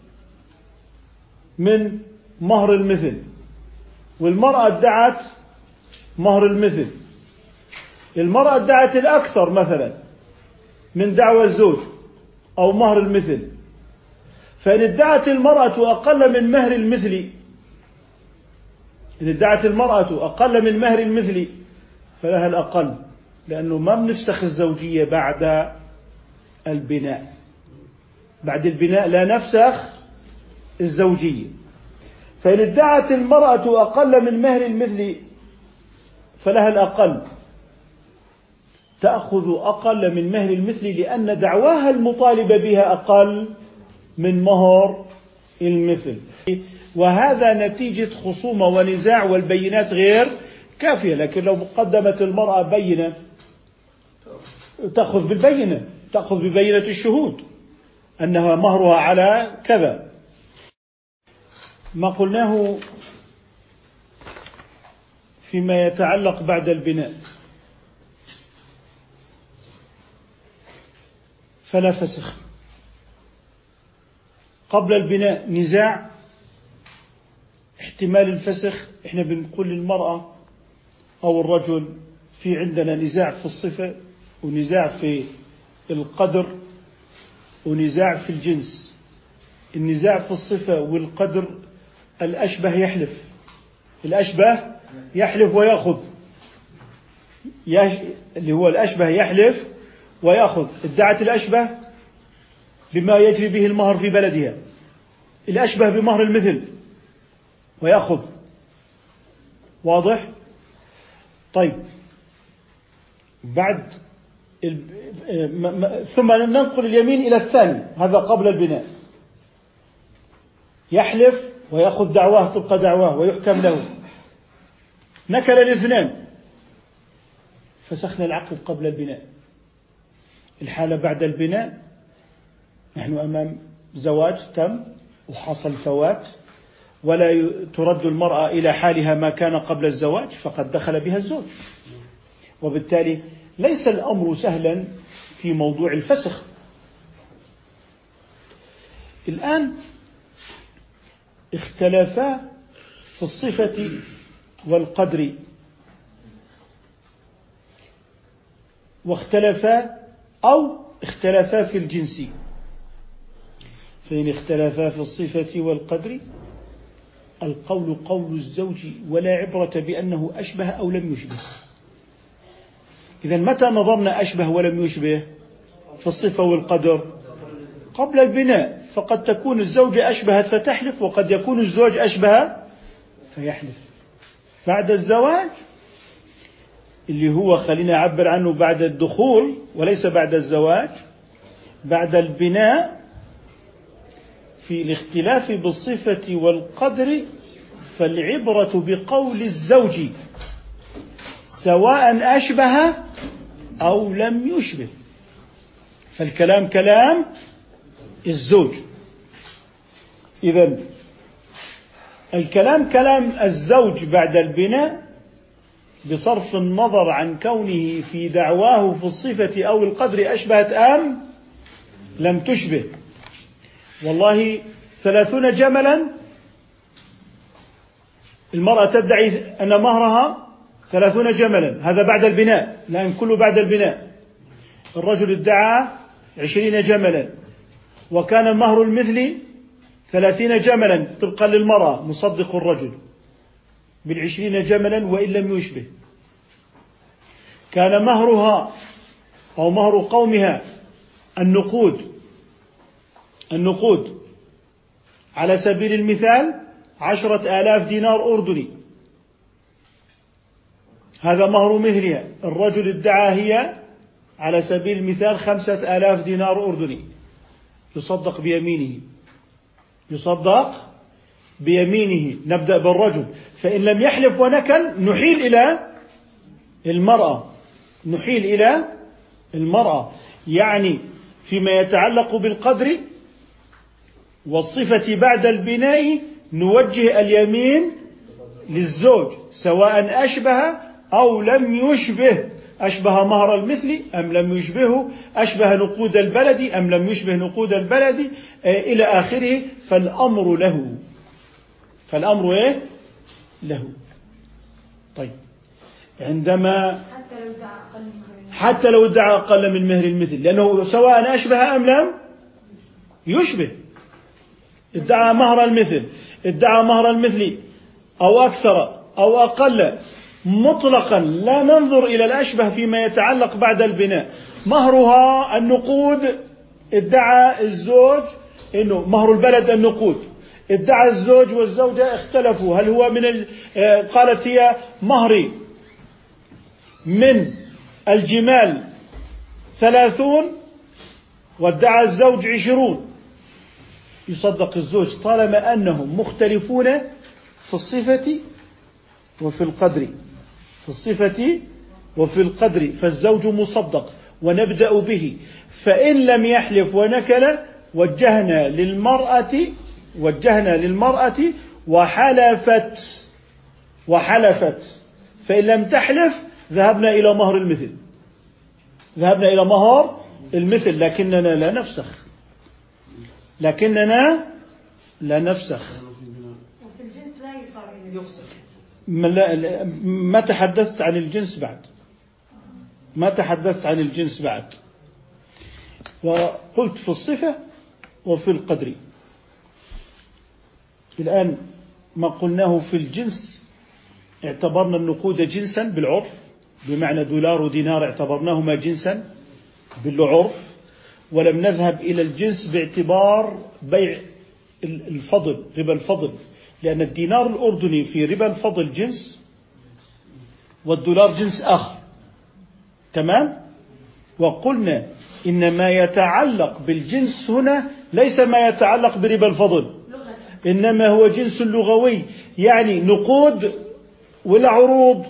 من مهر المثل، والمرأة ادعت مهر المثل. المرأة ادعت الأكثر مثلا من دعوى الزوج أو مهر المثل، فإن ادعت المرأة أقل من مهر المثل إن ادعت المرأة أقل من مهر المثل فلها الأقل، لأنه ما بنفسخ الزوجية بعد البناء. بعد البناء لا نفسخ الزوجية. فإن ادعت المرأة أقل من مهر المثل فلها الأقل، تأخذ أقل من مهر المثل لأن دعواها المطالبة بها أقل من مهر المثل. وهذا نتيجة خصومة ونزاع والبينات غير كافية. لكن لو قدمت المرأة بينة تأخذ بالبينة تأخذ ببينة الشهود أنها مهرها على كذا. ما قلناه فيما يتعلق بعد البناء فلا فسخ. قبل البناء نزاع، احتمال الفسخ، احنا بنقول للمرأة أو الرجل، في عندنا نزاع في الصفة ونزاع في القدر ونزاع في الجنس. النزاع في الصفة والقدر الأشبه يحلف، الأشبه يحلف ويأخذ، يش... اللي هو الأشبه يحلف ويأخذ. ادعت الأشبه بما يجري به المهر في بلدها، الأشبه بمهر المثل ويأخذ. واضح؟ طيب، بعد ال... ثم ننقل اليمين إلى الثاني، هذا قبل البناء. يحلف ويأخذ دعواه تبقى دعواه ويحكم له. نكل الاثنان، فسخنا العقد قبل البناء. الحالة بعد البناء، نحن أمام زواج تم وحصل فوات، ولا ترد المرأة إلى حالها ما كان قبل الزواج، فقد دخل بها الزوج. وبالتالي ليس الأمر سهلا في موضوع الفسخ. الآن اختلفا في الصفة والقدر، واختلفا أو اختلفا في الجنس. فإن اختلفا في الصفة والقدر، القول قول الزوج ولا عبرة بأنه أشبه أو لم يشبه. إذن متى نظرنا أشبه ولم يشبه في الصفة والقدر؟ قبل البناء، فقد تكون الزوجة أشبهت فتحلف، وقد يكون الزوج أشبه فيحلف. بعد الزواج، اللي هو خلينا أعبر عنه بعد الدخول وليس بعد الزواج، بعد البناء، في الاختلاف بالصفة والقدر، فالعبرة بقول الزوج سواء أشبه أو لم يشبه. فالكلام كلام الزوج. إذن الكلام كلام الزوج بعد البناء، بصرف النظر عن كونه في دعواه في الصفة أو القدر أشبهت أم لم تشبه. والله ثلاثون جملا، المرأة تدعي أن مهرها ثلاثون جملا، هذا بعد البناء، لأن كله بعد البناء. الرجل ادعى عشرين جملا، وكان مهر المثل ثلاثين جملا طبقا للمرأة، مصدق الرجل بالعشرين جملا وإن لم يشبه. كان مهرها أو مهر قومها النقود النقود على سبيل المثال عشرة آلاف دينار أردني، هذا مهر مثلها. الرجل ادعى هي على سبيل المثال خمسة آلاف دينار أردني، يصدق بيمينه يصدق بيمينه. نبدأ بالرجل، فإن لم يحلف ونكل نحيل إلى المرأة نحيل إلى المرأة يعني فيما يتعلق بالقدر والصفة بعد البناء نوجه اليمين للزوج سواء أشبه أو لم يشبه. أشبه مهر المثل أم لم يشبهه، أشبه نقود البلد أم لم يشبه نقود البلد، إلى آخره. فالأمر له فالأمر إيه؟ له. طيب، عندما حتى لو ادعى أقل من مهر المثل، لأنه سواء أشبه أم لم يشبه. ادعى مهر المثل ادعى مهر المثل أو أكثر أو أقل مطلقا، لا ننظر إلى الأشبه فيما يتعلق بعد البناء. مهرها النقود، ادعى الزوج إنه مهر البلد النقود، ادعى الزوج والزوجة اختلفوا هل هو من ال... قالت هي مهري من الجمال ثلاثون وادعى الزوج عشرون، يصدق الزوج طالما أنهم مختلفون في الصفة وفي القدر في الصفة وفي القدر فالزوج مصدق ونبدأ به. فإن لم يحلف ونكل وجهنا للمرأة وجهنا للمرأة وحلفت وحلفت فإن لم تحلف ذهبنا إلى مهر المثل ذهبنا إلى مهر المثل لكننا لا نفسخ لكننا لا نفسخ وفي الجنس لا يصار يفسخ ما تحدثت عن الجنس بعد ما تحدثت عن الجنس بعد وقلت في الصفة وفي القدر. الآن ما قلناه في الجنس اعتبرنا النقود جنسا بالعرف، بمعنى دولار ودينار اعتبرناهما جنسا بالعرف، ولم نذهب إلى الجنس باعتبار بيع الفضل، ربا الفضل، لأن الدينار الأردني في ربا الفضل جنس والدولار جنس آخر. تمام؟ وقلنا إن ما يتعلق بالجنس هنا ليس ما يتعلق بربا الفضل، إنما هو جنس لغوي، يعني نقود ولا عروض.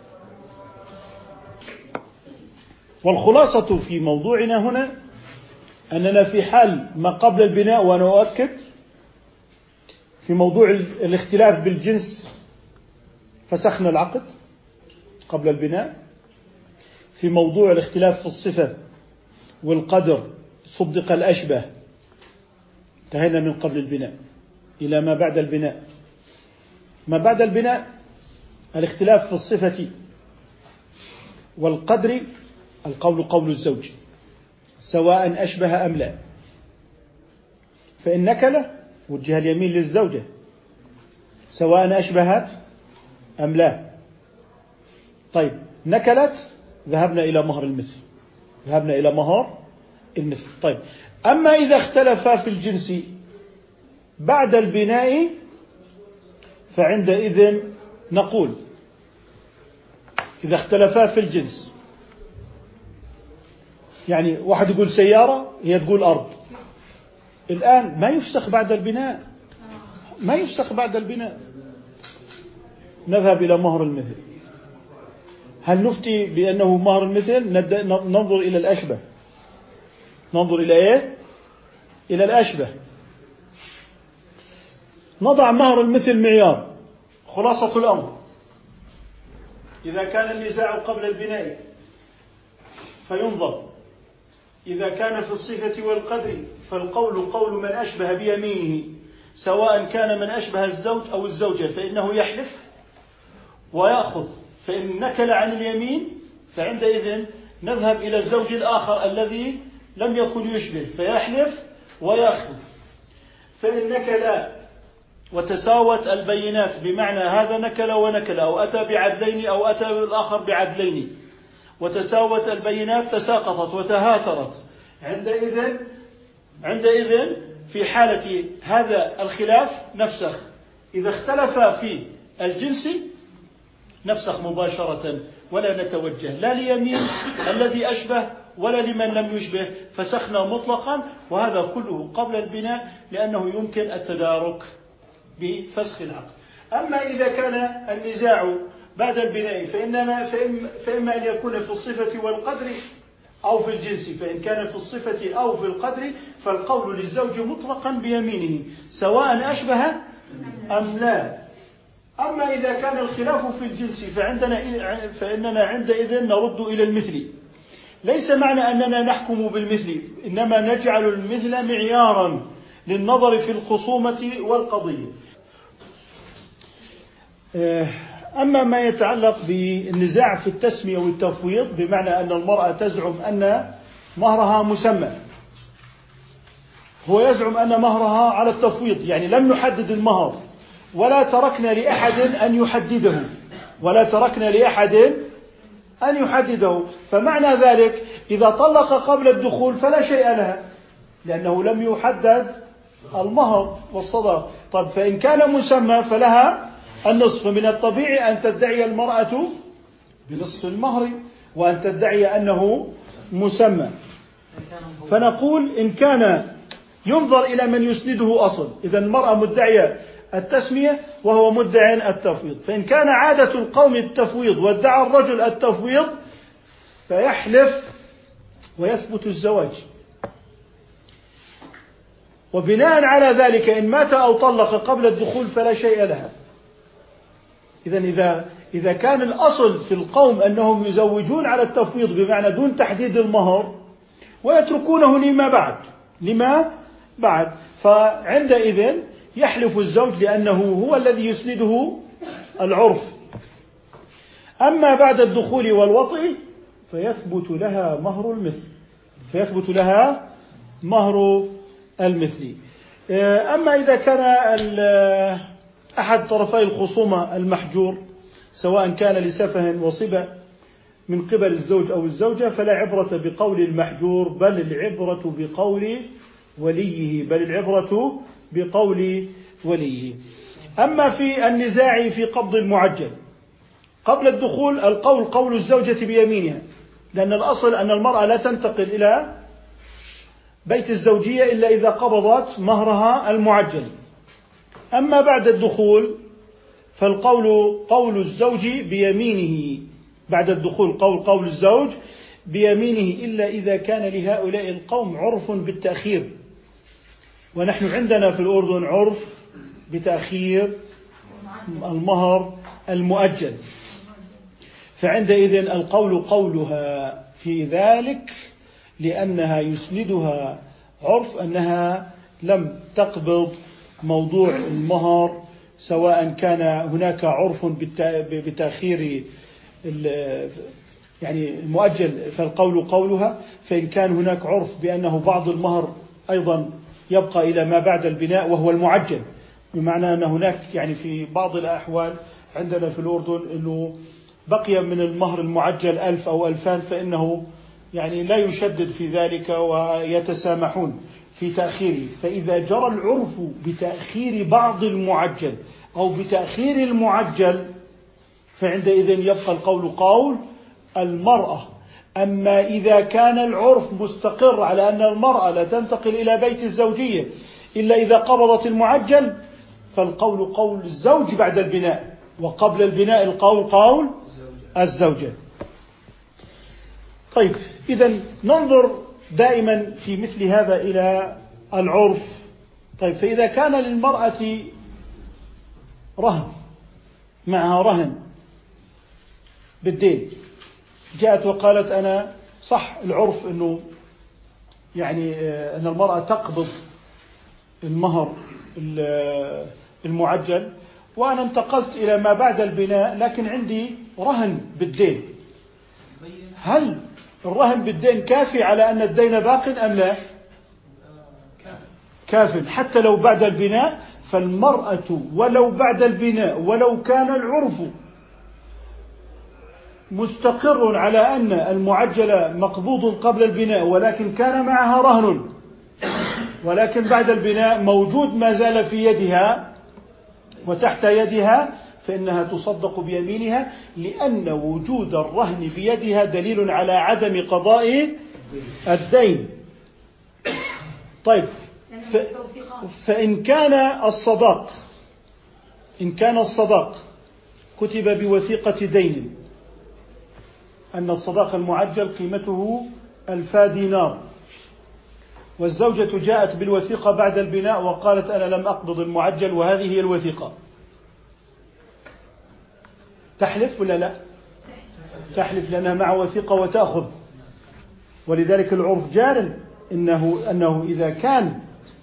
والخلاصة في موضوعنا هنا أننا في حال ما قبل البناء، وأنا أؤكد في موضوع الاختلاف بالجنس فسخنا العقد قبل البناء، في موضوع الاختلاف في الصفة والقدر صدق الأشبه، انتهينا من قبل البناء إلى ما بعد البناء. ما بعد البناء الاختلاف في الصفة والقدر، القول قول الزوج سواء أشبه أم لا، فإن نكل وجه اليمين للزوجة سواء أشبهت أم لا. طيب نكلت ذهبنا إلى مهر المثل، ذهبنا إلى مهر المثل. طيب أما إذا اختلفا في الجنس بعد البناء فعندئذ نقول إذا اختلفا في الجنس، يعني واحد يقول سيارة هي تقول أرض، الآن ما يفسخ بعد البناء، ما يفسخ بعد البناء، نذهب إلى مهر المثل. هل نفتي بأنه مهر المثل؟ ننظر إلى الأشبه، ننظر إلى إيه؟ إلى الأشبه. نضع مهر المثل معيار. خلاصة الأمر إذا كان النزاع قبل البناء فينظر، إذا كان في الصفة والقدر فالقول قول من أشبه بيمينه، سواء كان من أشبه الزوج أو الزوجة، فإنه يحلف ويأخذ، فإن نكل عن اليمين فعندئذ نذهب إلى الزوج الآخر الذي لم يكن يشبه فيحلف ويأخذ. فإن نكل وتساوت البينات، بمعنى هذا نكل ونكل، أو أتى بعدلين أو أتى الآخر بعدلين، وتساوت البينات تساقطت وتهاترت، عندئذ عندئذ في حالة هذا الخلاف نفسخ. إذا اختلف في الجنس نفسخ مباشرة، ولا نتوجه لا ليمين الذي أشبه ولا لمن لم يشبه، فسخنا مطلقا، وهذا كله قبل البناء لأنه يمكن التدارك بفسخ العقد. أما إذا كان النزاع بعد البناء فإنما فإما أن يكون في الصفة والقدر أو في الجنس، فإن كان في الصفة أو في القدر فالقول للزوج مطلقا بيمينه سواء أشبه أم لا. أما إذا كان الخلاف في الجنس فعندنا فإننا عندئذ نرد إلى المثل. ليس معنى أننا نحكم بالمثل، إنما نجعل المثل معيارا للنظر في الخصومة والقضية. أما ما يتعلق بالنزاع في التسمية والتفويض، بمعنى أن المرأة تزعم أن مهرها مسمى، هو يزعم أن مهرها على التفويض، يعني لم نحدد المهر ولا تركنا لأحد أن يحدده، ولا تركنا لأحد أن يحدده، فمعنى ذلك إذا طلق قبل الدخول فلا شيء لها لأنه لم يحدد المهر والصداق. طب فإن كان مسمى فلها النصف. فمن الطبيعي أن تدعي المرأة بنصف المهر وأن تدعي أنه مسمى. فنقول إن كان ينظر إلى من يسنده أصل، إذا المرأة مدعية التسمية وهو مدعي التفويض، فإن كان عادة القوم التفويض وادعى الرجل التفويض فيحلف ويثبت الزواج، وبناء على ذلك إن مات أو طلق قبل الدخول فلا شيء لها. إذا إذا إذا كان الأصل في القوم أنهم يزوجون على التفويض بمعنى دون تحديد المهر ويتركونه لما بعد لما بعد فعندئذ يحلف الزوج لأنه هو الذي يسنده العرف، أما بعد الدخول والوطء فيثبت لها مهر المثل فيثبت لها مهر المثل. أما إذا كان أحد طرفي الخصومة المحجور سواء كان لسفه وصبا من قبل الزوج أو الزوجة فلا عبرة بقول المحجور بل العبرة بقول وليه بل العبرة بقول وليه. أما في النزاع في قبض المعجل قبل الدخول القول قول الزوجة بيمينها، لأن الأصل أن المرأة لا تنتقل إلى بيت الزوجية إلا إذا قبضت مهرها المعجل. أما بعد الدخول فالقول قول الزوج بيمينه، بعد الدخول قول قول الزوج بيمينه إلا إذا كان لهؤلاء القوم عرف بالتأخير، ونحن عندنا في الأردن عرف بتأخير المهر المؤجل، فعندئذ القول قولها في ذلك لأنها يسندها عرف أنها لم تقبض موضوع المهر، سواء كان هناك عرف بتأخير يعني المؤجل فالقول قولها، فإن كان هناك عرف بأنه بعض المهر أيضا يبقى إلى ما بعد البناء وهو المعجل، بمعنى أن هناك يعني في بعض الأحوال عندنا في الأردن أنه بقي من المهر المعجل ألف أو ألفان فإنه يعني لا يشدد في ذلك ويتسامحون في تأخيره. فإذا جرى العرف بتأخير بعض المعجل أو بتأخير المعجل فعندئذ يبقى القول قول المرأة. أما إذا كان العرف مستقر على أن المرأة لا تنتقل إلى بيت الزوجية إلا إذا قبضت المعجل فالقول قول الزوج بعد البناء، وقبل البناء القول قول الزوجة. طيب، إذن ننظر دائما في مثل هذا إلى العرف. طيب، فإذا كان للمرأة رهن معها رهن بالدين، جاءت وقالت أنا صح العرف أنه يعني أن المرأة تقبض المهر المعجل وأنا انتقلت إلى ما بعد البناء لكن عندي رهن بالدين، هل الرهن بالدين كافي على أن الدين باق أم لا؟ كاف حتى لو بعد البناء. فالمرأة ولو بعد البناء ولو كان العرف مستقر على أن المعجل مقبوض قبل البناء ولكن كان معها رهن ولكن بعد البناء موجود ما زال في يدها وتحت يدها، فإنها تصدق بيمينها، لأن وجود الرهن بيدها دليل على عدم قضاء الدين. طيب، ف... فإن كان الصداق إن كان الصداق كتب بوثيقة دين أن الصداق المعجل قيمته ألفا دينار، والزوجة جاءت بالوثيقة بعد البناء وقالت أنا لم أقبض المعجل وهذه هي الوثيقة، تحلف ولا لا؟ تحلف لأنها مع وثيقة وتأخذ. ولذلك العرف جار إنه أنه إذا كان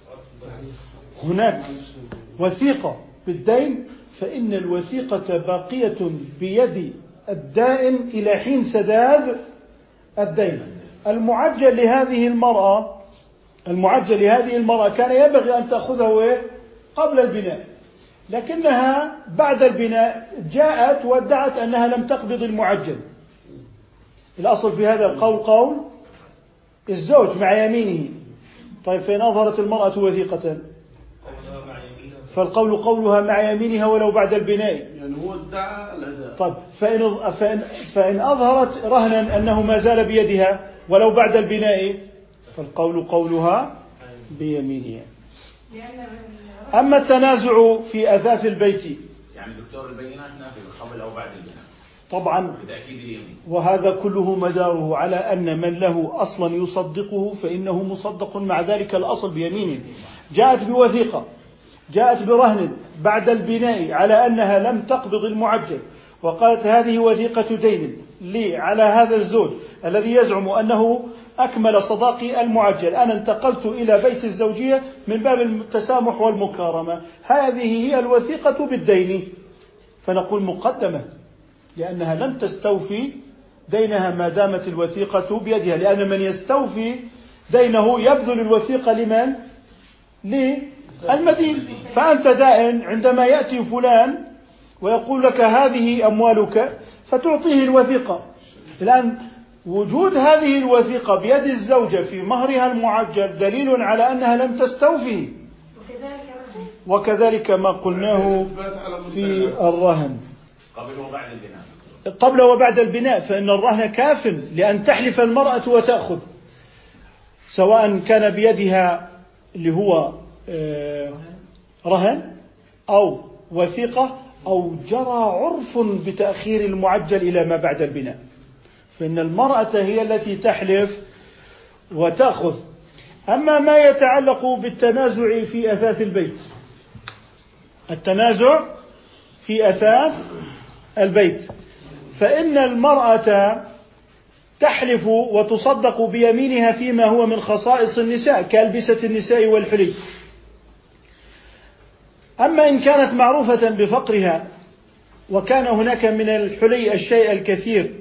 هناك وثيقة بالدين فإن الوثيقة باقية بيد الدائن إلى حين سداد الدين. المعجل لهذه المرأة المعجل لهذه المرأة كان ينبغي أن تأخذه قبل البناء، لكنها بعد البناء جاءت وادعت أنها لم تقبض المعجل. الأصل في هذا القول قول الزوج مع يمينه. طيب، فإن أظهرت المرأة وثيقة فالقول قولها مع يمينها ولو بعد البناء، يعني هو ادعى الأداء. طيب، فإن, فإن, فإن أظهرت رهنا أنه ما زال بيدها ولو بعد البناء فالقول قولها بيمينها. أما التنازع في أثاث البيت، يعني دكتور البينات نافذة قبل أو بعد البناء طبعا، بتأكيد اليمين، وهذا كله مداره على أن من له أصلا يصدقه فإنه مصدق مع ذلك الأصل بيمينه. جاءت بوثيقة، جاءت برهن بعد البناء على أنها لم تقبض المعجل وقالت هذه وثيقة دين لي على هذا الزوج الذي يزعم أنه أكمل صداقي المعجل، أنا انتقلت إلى بيت الزوجية من باب التسامح والمكارمة، هذه هي الوثيقة بالدين، فنقول مقدمة لأنها لم تستوفي دينها ما دامت الوثيقة بيدها، لأن من يستوفي دينه يبذل الوثيقة لمن؟ للمدين. فأنت دائن عندما يأتي فلان ويقول لك هذه أموالك فتعطيه الوثيقة. الآن وجود هذه الوثيقة بيد الزوجة في مهرها المعجل دليل على أنها لم تستوفي. وكذلك ما قلناه في الرهن قبل وبعد البناء. قبل وبعد البناء، فإن الرهن كاف لأن تحلف المرأة وتأخذ، سواء كان بيدها اللي هو رهن أو وثيقة أو جرى عرف بتأخير المعجل إلى ما بعد البناء، فإن المرأة هي التي تحلف وتأخذ. أما ما يتعلق بالتنازع في أثاث البيت، التنازع في أثاث البيت، فإن المرأة تحلف وتصدق بيمينها فيما هو من خصائص النساء كألبسة النساء والحلي. أما إن كانت معروفة بفقرها وكان هناك من الحلي الشيء الكثير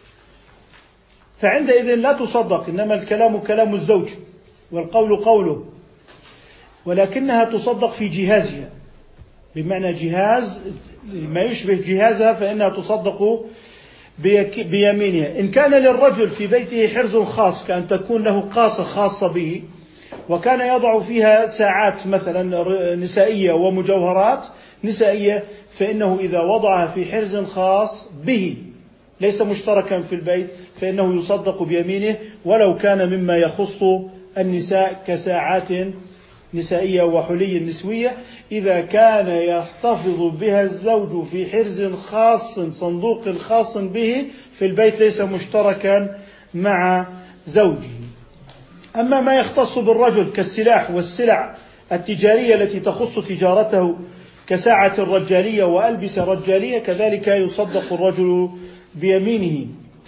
فعندئذ لا تصدق، إنما الكلام كلام الزوج والقول قوله، ولكنها تصدق في جهازها، بمعنى جهاز ما يشبه جهازها فإنها تصدق بيمينها. إن كان للرجل في بيته حرز خاص كأن تكون له قاصة خاصة به وكان يضع فيها ساعات مثلا نسائية ومجوهرات نسائية، فإنه إذا وضعها في حرز خاص به ليس مشتركا في البيت فإنه يصدق بيمينه، ولو كان مما يخص النساء كساعات نسائية وحلي نسوية، إذا كان يحتفظ بها الزوج في حرز خاص صندوق خاص به في البيت ليس مشتركا مع زوجه. أما ما يختص بالرجل كالسلاح والسلع التجارية التي تخص تجارته كساعة الرجالية وألبسة رجالية، كذلك يصدق الرجل بيمينه.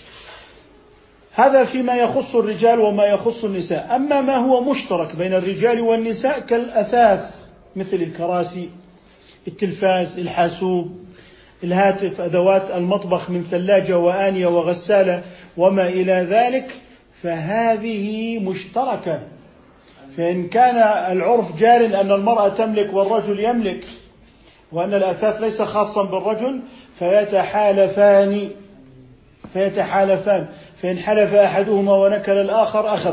هذا فيما يخص الرجال وما يخص النساء. أما ما هو مشترك بين الرجال والنساء كالأثاث مثل الكراسي، التلفاز، الحاسوب، الهاتف، أدوات المطبخ من ثلاجة وآنية وغسالة وما إلى ذلك، فهذه مشتركة. فإن كان العرف جار أن المرأة تملك والرجل يملك وأن الأثاث ليس خاصا بالرجل فيتحالفان فيتحالفان فإن حلف أحدهما ونكل الآخر أخذ.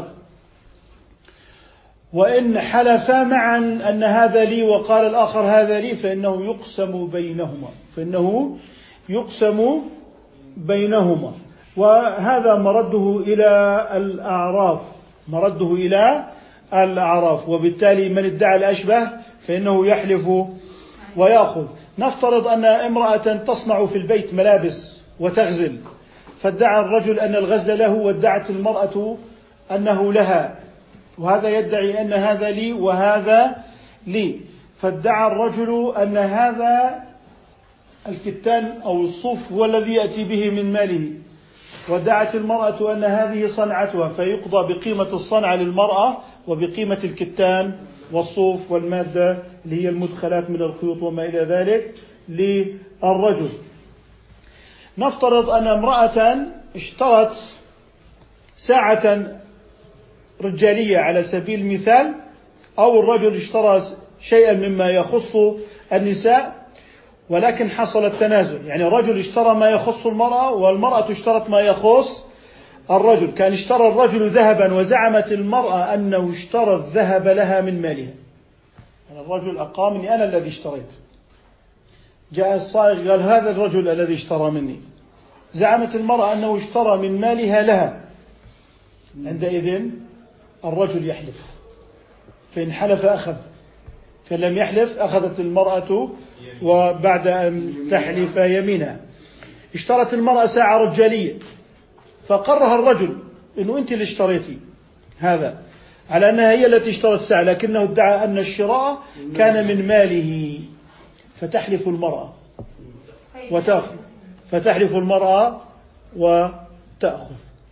وإن حلفا معا أن هذا لي وقال الآخر هذا لي فإنه يقسم بينهما فإنه يقسم بينهما وهذا مرده إلى الأعراف مرده إلى الأعراف وبالتالي من ادعى الأشبه فإنه يحلف ويأخذ. نفترض أن امرأة تصنع في البيت ملابس وتغزل، فادعى الرجل أن الغزل له وادعت المرأة أنه لها، وهذا يدعي أن هذا لي وهذا لي، فادعى الرجل أن هذا الكتان أو الصوف هو الذي يأتي به من ماله، وادعت المرأة أن هذه صنعتها، فيقضى بقيمة الصنعة للمرأة وبقيمة الكتان والصوف والمادة اللي هي المدخلات من الخيوط وما إلى ذلك للرجل. نفترض أن امرأة اشترت ساعة رجالية على سبيل المثال، أو الرجل اشترى شيئا مما يخص النساء ولكن حصل التنازل، يعني الرجل اشترى ما يخص المرأة والمرأة اشترت ما يخص الرجل. كان اشترى الرجل ذهبا وزعمت المرأة أنه اشترى الذهب لها من مالها، يعني الرجل أقام أني أنا الذي اشتريت، جاء الصائغ قال هذا الرجل الذي اشترى مني، زعمت المرأة أنه اشترى من مالها لها، عندئذ الرجل يحلف، فإن حلف أخذ، فإن لم يحلف أخذت المرأة وبعد أن تحلف يمينها. اشترت المرأة ساعة رجالية فقرها الرجل إنه أنت اللي اشتريتي هذا، على أنها هي التي اشترت الساعة، لكنه ادعى أن الشراء كان من ماله، فتحلف المرأة وتأخذ فتحلف المرأة وتأخذ.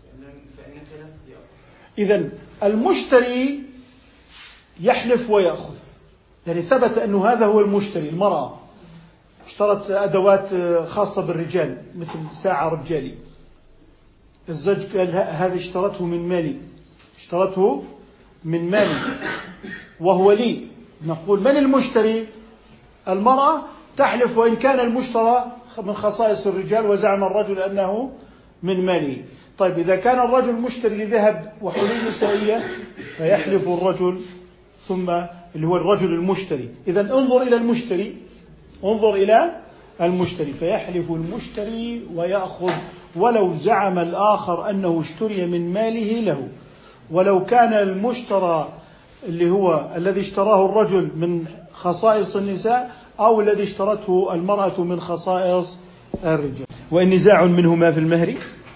إذن المشتري يحلف ويأخذ، يعني ثبت أنه هذا هو المشتري المرأة، اشترت أدوات خاصة بالرجال مثل ساعة رجالي، الزوج قال هذا اشترته من مالي، اشترته من مالي وهو لي. نقول من المشتري؟ المرأة تحلف وإن كان المشترى من خصائص الرجال وزعم الرجل أنه من ماله. طيب إذا كان الرجل مشتري لذهب وحلي نسائية فيحلف الرجل، ثم اللي هو الرجل المشتري. إذا انظر إلى المشتري، انظر إلى المشتري، فيحلف المشتري ويأخذ ولو زعم الآخر أنه اشتري من ماله له، ولو كان المشترى اللي هو الذي اشتراه الرجل من خصائص النساء أو الذي اشترته المرأة من خصائص الرجال. وإن نزاع منهما في المهر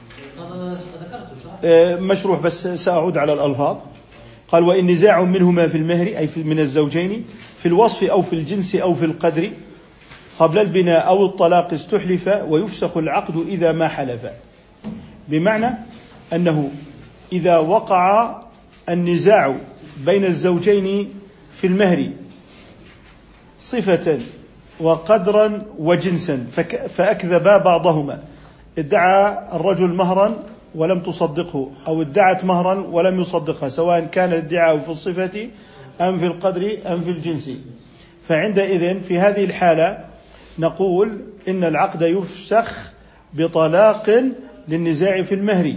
مشروح، بس سأعود على الألفاظ. قال وإن نزاع منهما في المهر أي من الزوجين في الوصف أو في الجنس أو في القدر قبل البناء أو الطلاق استحلف ويفسخ العقد إذا ما حلف. بمعنى أنه إذا وقع النزاع بين الزوجين في المهر صفة وقدرا وجنسا فأكذبا بعضهما، ادعى الرجل مهرا ولم تصدقه أو ادعت مهرا ولم يصدقها، سواء كان الادعاء في الصفة أم في القدر أم في الجنس، فعندئذ في هذه الحالة نقول إن العقد يفسخ بطلاق للنزاع في المهر.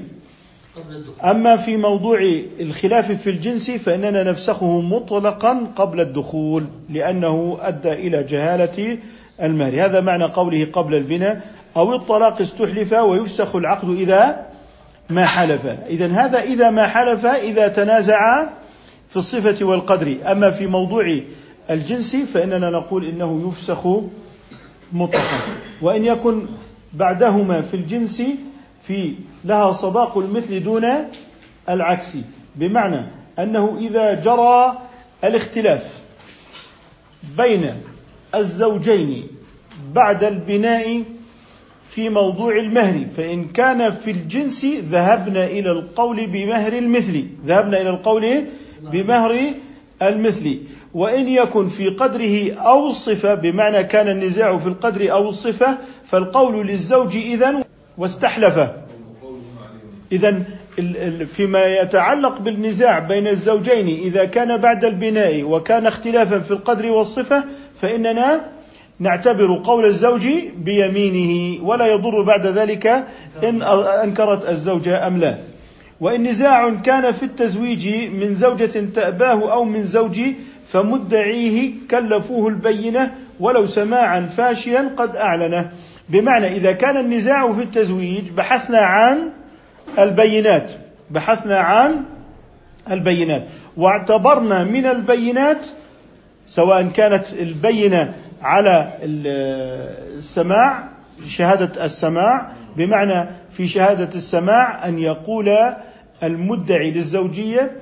أما في موضوع الخلاف في الجنس فإننا نفسخه مطلقا قبل الدخول لأنه أدى إلى جهالة المهر. هذا معنى قوله قبل البناء أو الطلاق استحلف ويفسخ العقد إذا ما حلف. إذن هذا إذا ما حلف إذا تنازع في الصفة والقدر. أما في موضوع الجنس فإننا نقول إنه يفسخ مطلقا، وإن يكن بعدهما في الجنس في لها صداق المثل دون العكس، بمعنى أنه إذا جرى الاختلاف بين الزوجين بعد البناء في موضوع المهر فإن كان في الجنس ذهبنا إلى القول بمهر المثل، ذهبنا إلى القول بمهر المثل. وإن يكن في قدره أو الصفة بمعنى كان النزاع في القدر أو الصفة فالقول للزوج إذن واستحلفه. إذن فيما يتعلق بالنزاع بين الزوجين إذا كان بعد البناء وكان اختلافا في القدر والصفة فإننا نعتبر قول الزوج بيمينه ولا يضر بعد ذلك إن أنكرت الزوجة أم لا. وإن نزاع كان في التزويج من زوجة تأباه أو من زوج فمدعيه كلفوه البينة ولو سماعا فاشيا قد أعلنه. بمعنى إذا كان النزاع في التزويج بحثنا عن البينات بحثنا عن البينات واعتبرنا من البينات سواء كانت البينة على السماع شهادة السماع، بمعنى في شهادة السماع أن يقول المدعي للزوجية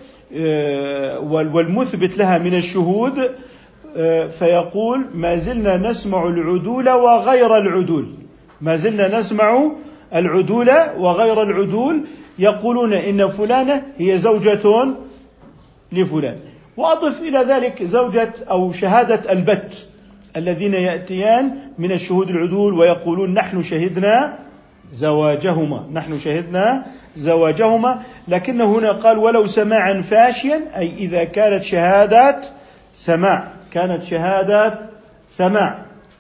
والمثبت لها من الشهود فيقول ما زلنا نسمع العدول وغير العدول، ما زلنا نسمع العدول وغير العدول يقولون إن فلانة هي زوجة لفلان. وأضف إلى ذلك زوجة أو شهادة البت الذين يأتيان من الشهود العدول ويقولون نحن شهدنا زواجهما نحن شهدنا زواجهما لكن هنا قال ولو سماعا فاشيا أي إذا كانت شهادات سماع كانت شهادات سماع.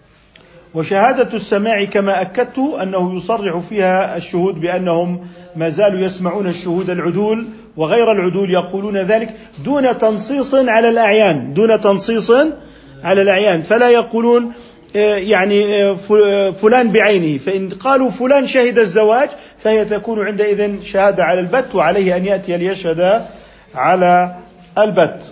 وشهادة السماع كما أكدت أنه يصرح فيها الشهود بأنهم ما زالوا يسمعون الشهود العدول وغير العدول يقولون ذلك دون تنصيص على الأعيان دون تنصيص على الأعيان، فلا يقولون يعني فلان بعينه، فإن قالوا فلان شهد الزواج فهي تكون عندئذ شهادة على البت وعليه أن يأتي ليشهد على البت.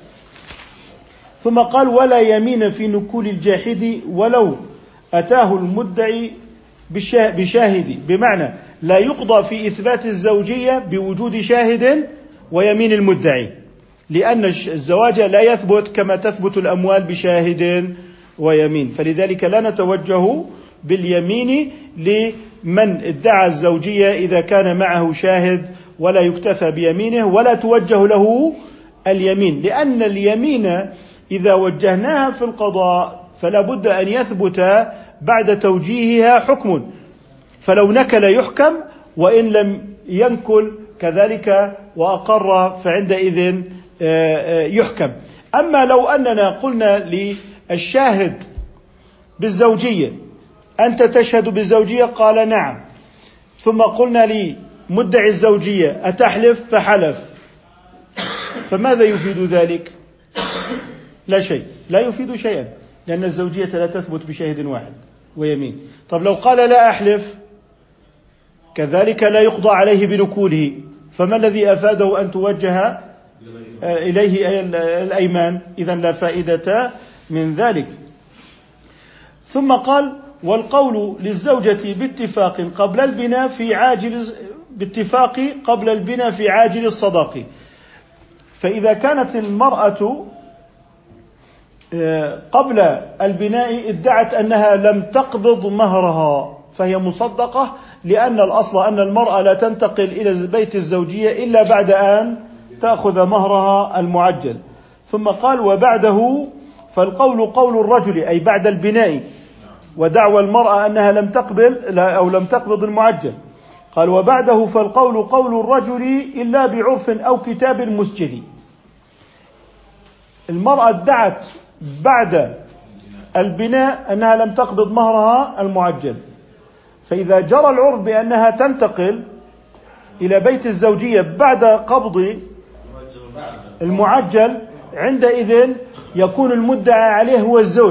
ثم قال ولا يمين في نكول الجاحد ولو أتاه المدعي بشاهد، بمعنى لا يقضى في إثبات الزوجية بوجود شاهد ويمين المدعي، لأن الزواج لا يثبت كما تثبت الأموال بشاهد ويمين، فلذلك لا نتوجه باليمين لمن ادعى الزوجية إذا كان معه شاهد ولا يكتفى بيمينه ولا توجه له اليمين، لأن اليمين إذا وجهناها في القضاء فلا بد أن يثبت بعد توجيهها حكم، فلو نكل يحكم، وإن لم ينكل كذلك وأقر فعندئذ يحكم. أما لو أننا قلنا للشاهد بالزوجية أنت تشهد بالزوجية، قال نعم، ثم قلنا لمدعي الزوجية أتحلف؟ فحلف، فماذا يفيد ذلك؟ لا شيء، لا يفيد شيئا، لأن الزوجية لا تثبت بشاهد واحد ويمين. طب لو قال لا أحلف كذلك لا يقضى عليه بنكوله، فما الذي أفاده أن توجه إليه الأيمان؟ إذن لا فائدة من ذلك. ثم قال والقول للزوجة باتفاق قبل البناء في عاجل باتفاق قبل البناء في عاجل الصداق. فإذا كانت المرأة قبل البناء ادعت أنها لم تقبض مهرها فهي مصدقة، لأن الأصل أن المرأة لا تنتقل إلى بيت الزوجية إلا بعد أن تأخذ مهرها المعجل. ثم قال وبعده فالقول قول الرجل أي بعد البناء، ودعوى المرأة أنها لم تقبل أو لم تقبض المعجل. قال وبعده فالقول قول الرجل إلا بعرف أو كتاب مسجل. المرأة ادعت بعد البناء أنها لم تقبض مهرها المعجل، فإذا جرى العرف بأنها تنتقل إلى بيت الزوجية بعد قبض المعجل، عندئذ يكون المدعى عليه هو الزوج،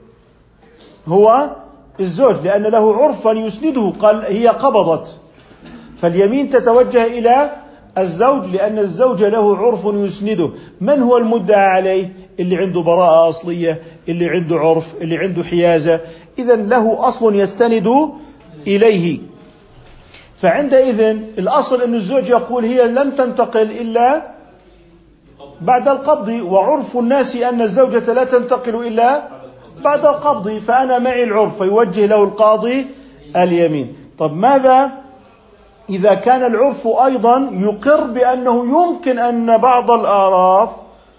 هو الزوج، لأن له عرفا يسنده، قال هي قبضت، فاليمين تتوجه إلى الزوج لأن الزوج له عرف يسنده. من هو المدعى عليه؟ اللي عنده براءة أصلية، اللي عنده عرف، اللي عنده حيازة، إذن له أصل يستند إليه. فعندئذ الأصل أن الزوج يقول هي لم تنتقل إلا بعد القبض، وعرف الناس أن الزوجة لا تنتقل إلا بعد القبض، فأنا معي العرف، فيوجه له القاضي اليمين. طب ماذا إذا كان العرف أيضا يقر بأنه يمكن أن بعض الأعراف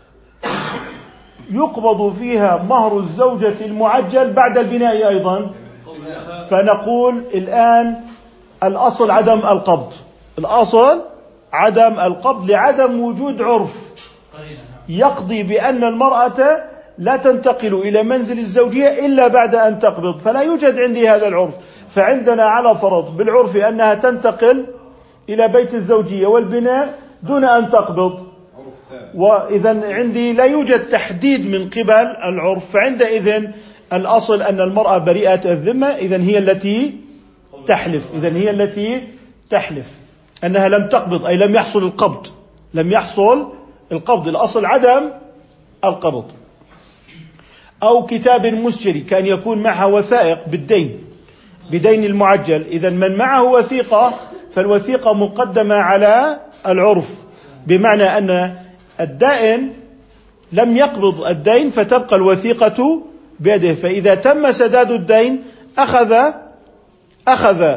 يقبض فيها مهر الزوجة المعجل بعد البناء أيضا؟ فنقول الآن الأصل عدم القبض، الأصل عدم القبض لعدم وجود عرف يقضي بأن المرأة لا تنتقل إلى منزل الزوجية إلا بعد أن تقبض، فلا يوجد عندي هذا العرف. فعندنا على فرض بالعرف أنها تنتقل إلى بيت الزوجية والبناء دون أن تقبض، وإذا عندي لا يوجد تحديد من قبل العرف، فعندئذ الأصل أن المرأة بريئة الذمة، إذن هي التي تحلف، إذن هي التي تحلف أنها لم تقبض، أي لم يحصل القبض، لم يحصل القبض، الأصل عدم القبض. أو كتاب مسجل، كان يكون معها وثائق بالدين، بدين المعجل، إذن من معه وثيقة فالوثيقة مقدمة على العرف، بمعنى أن الدائن لم يقبض الدين فتبقى الوثيقة بيده، فإذا تم سداد الدين أخذ أخذ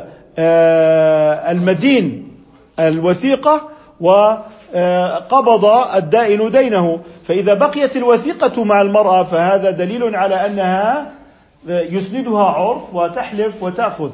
المدين الوثيقة وقبض الدائن دينه. فإذا بقيت الوثيقة مع المرأة فهذا دليل على أنها يسندها عرف وتحلف وتأخذ.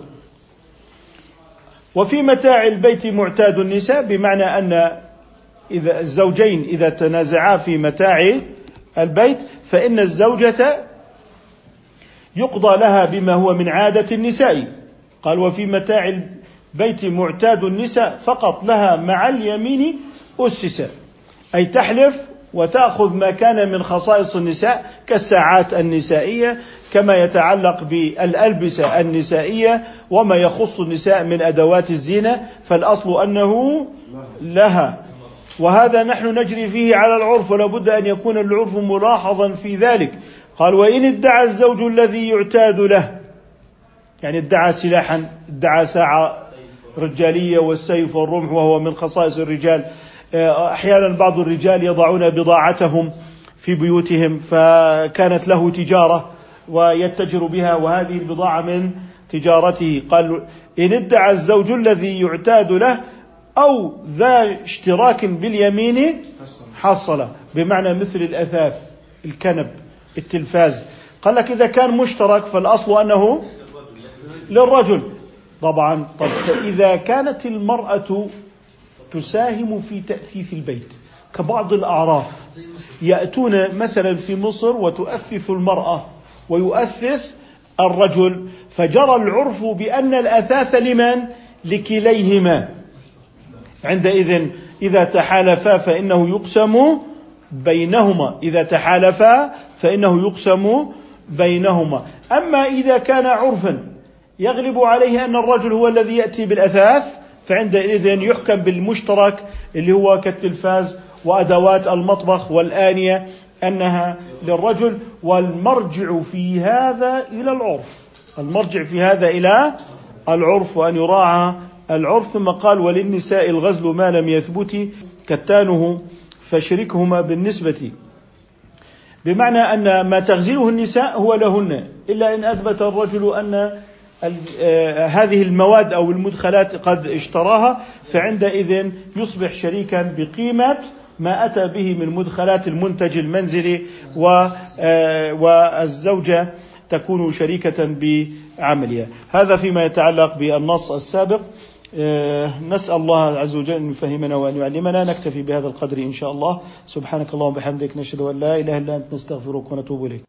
وفي متاع البيت معتاد النساء، بمعنى أن إذا الزوجين إذا تنازعا في متاع البيت فإن الزوجة يقضى لها بما هو من عادة النساء. قال وفي متاع البيت معتاد النساء فقط لها مع اليمين أسس، أي تحلف وتأخذ ما كان من خصائص النساء كالساعات النسائية، كما يتعلق بالألبسة النسائية وما يخص النساء من أدوات الزينة، فالأصل أنه لها. وهذا نحن نجري فيه على العرف، ولا بد أن يكون العرف ملاحظا في ذلك. قال وإن ادعى الزوج الذي يعتاد له، يعني ادعى سلاحا، ادعى ساعة رجالية والسيف والرمح وهو من خصائص الرجال. أحيانا بعض الرجال يضعون بضاعتهم في بيوتهم فكانت له تجارة ويتجر بها، وهذه البضاعة من تجارته. قال إن ادعى الزوج الذي يعتاد له أو ذا اشتراك باليمين حصل، بمعنى مثل الأثاث، الكنب، التلفاز. قال لك إذا كان مشترك فالأصل أنه للرجل طبعا. طب فإذا كانت المرأة تساهم في تأثيث البيت كبعض الأعراف، يأتون مثلا في مصر وتؤثث المرأة ويؤثث الرجل، فجرى العرف بأن الأثاث لمن؟ لكليهما. عندئذ إذا تحالفا فإنه يقسم بينهما، إذا تحالفا فإنه يقسم بينهما. أما إذا كان عرفا يغلب عليه أن الرجل هو الذي يأتي بالأثاث، فعندئذ يحكم بالمشترك اللي هو كالتلفاز وأدوات المطبخ والآنية أنها للرجل. والمرجع في هذا إلى العرف، المرجع في هذا إلى العرف، وأن يراعى العرف. ثم قال وللنساء الغزل ما لم يثبت كتانه فشركهما بالنسبة، بمعنى أن ما تغزله النساء هو لهن، إلا إن أثبت الرجل أن هذه المواد أو المدخلات قد اشتراها، فعندئذ يصبح شريكا بقيمة ما أتى به من مدخلات المنتج المنزلي، والزوجة تكون شريكة بعملها. هذا فيما يتعلق بالنص السابق. نسأل الله عز وجل أن يفهمنا وأن يعلمنا. نكتفي بهذا القدر إن شاء الله. سبحانك اللهم وبحمدك، نشهد أن لا إله إلا أنت، نستغفرك ونتوب إليك.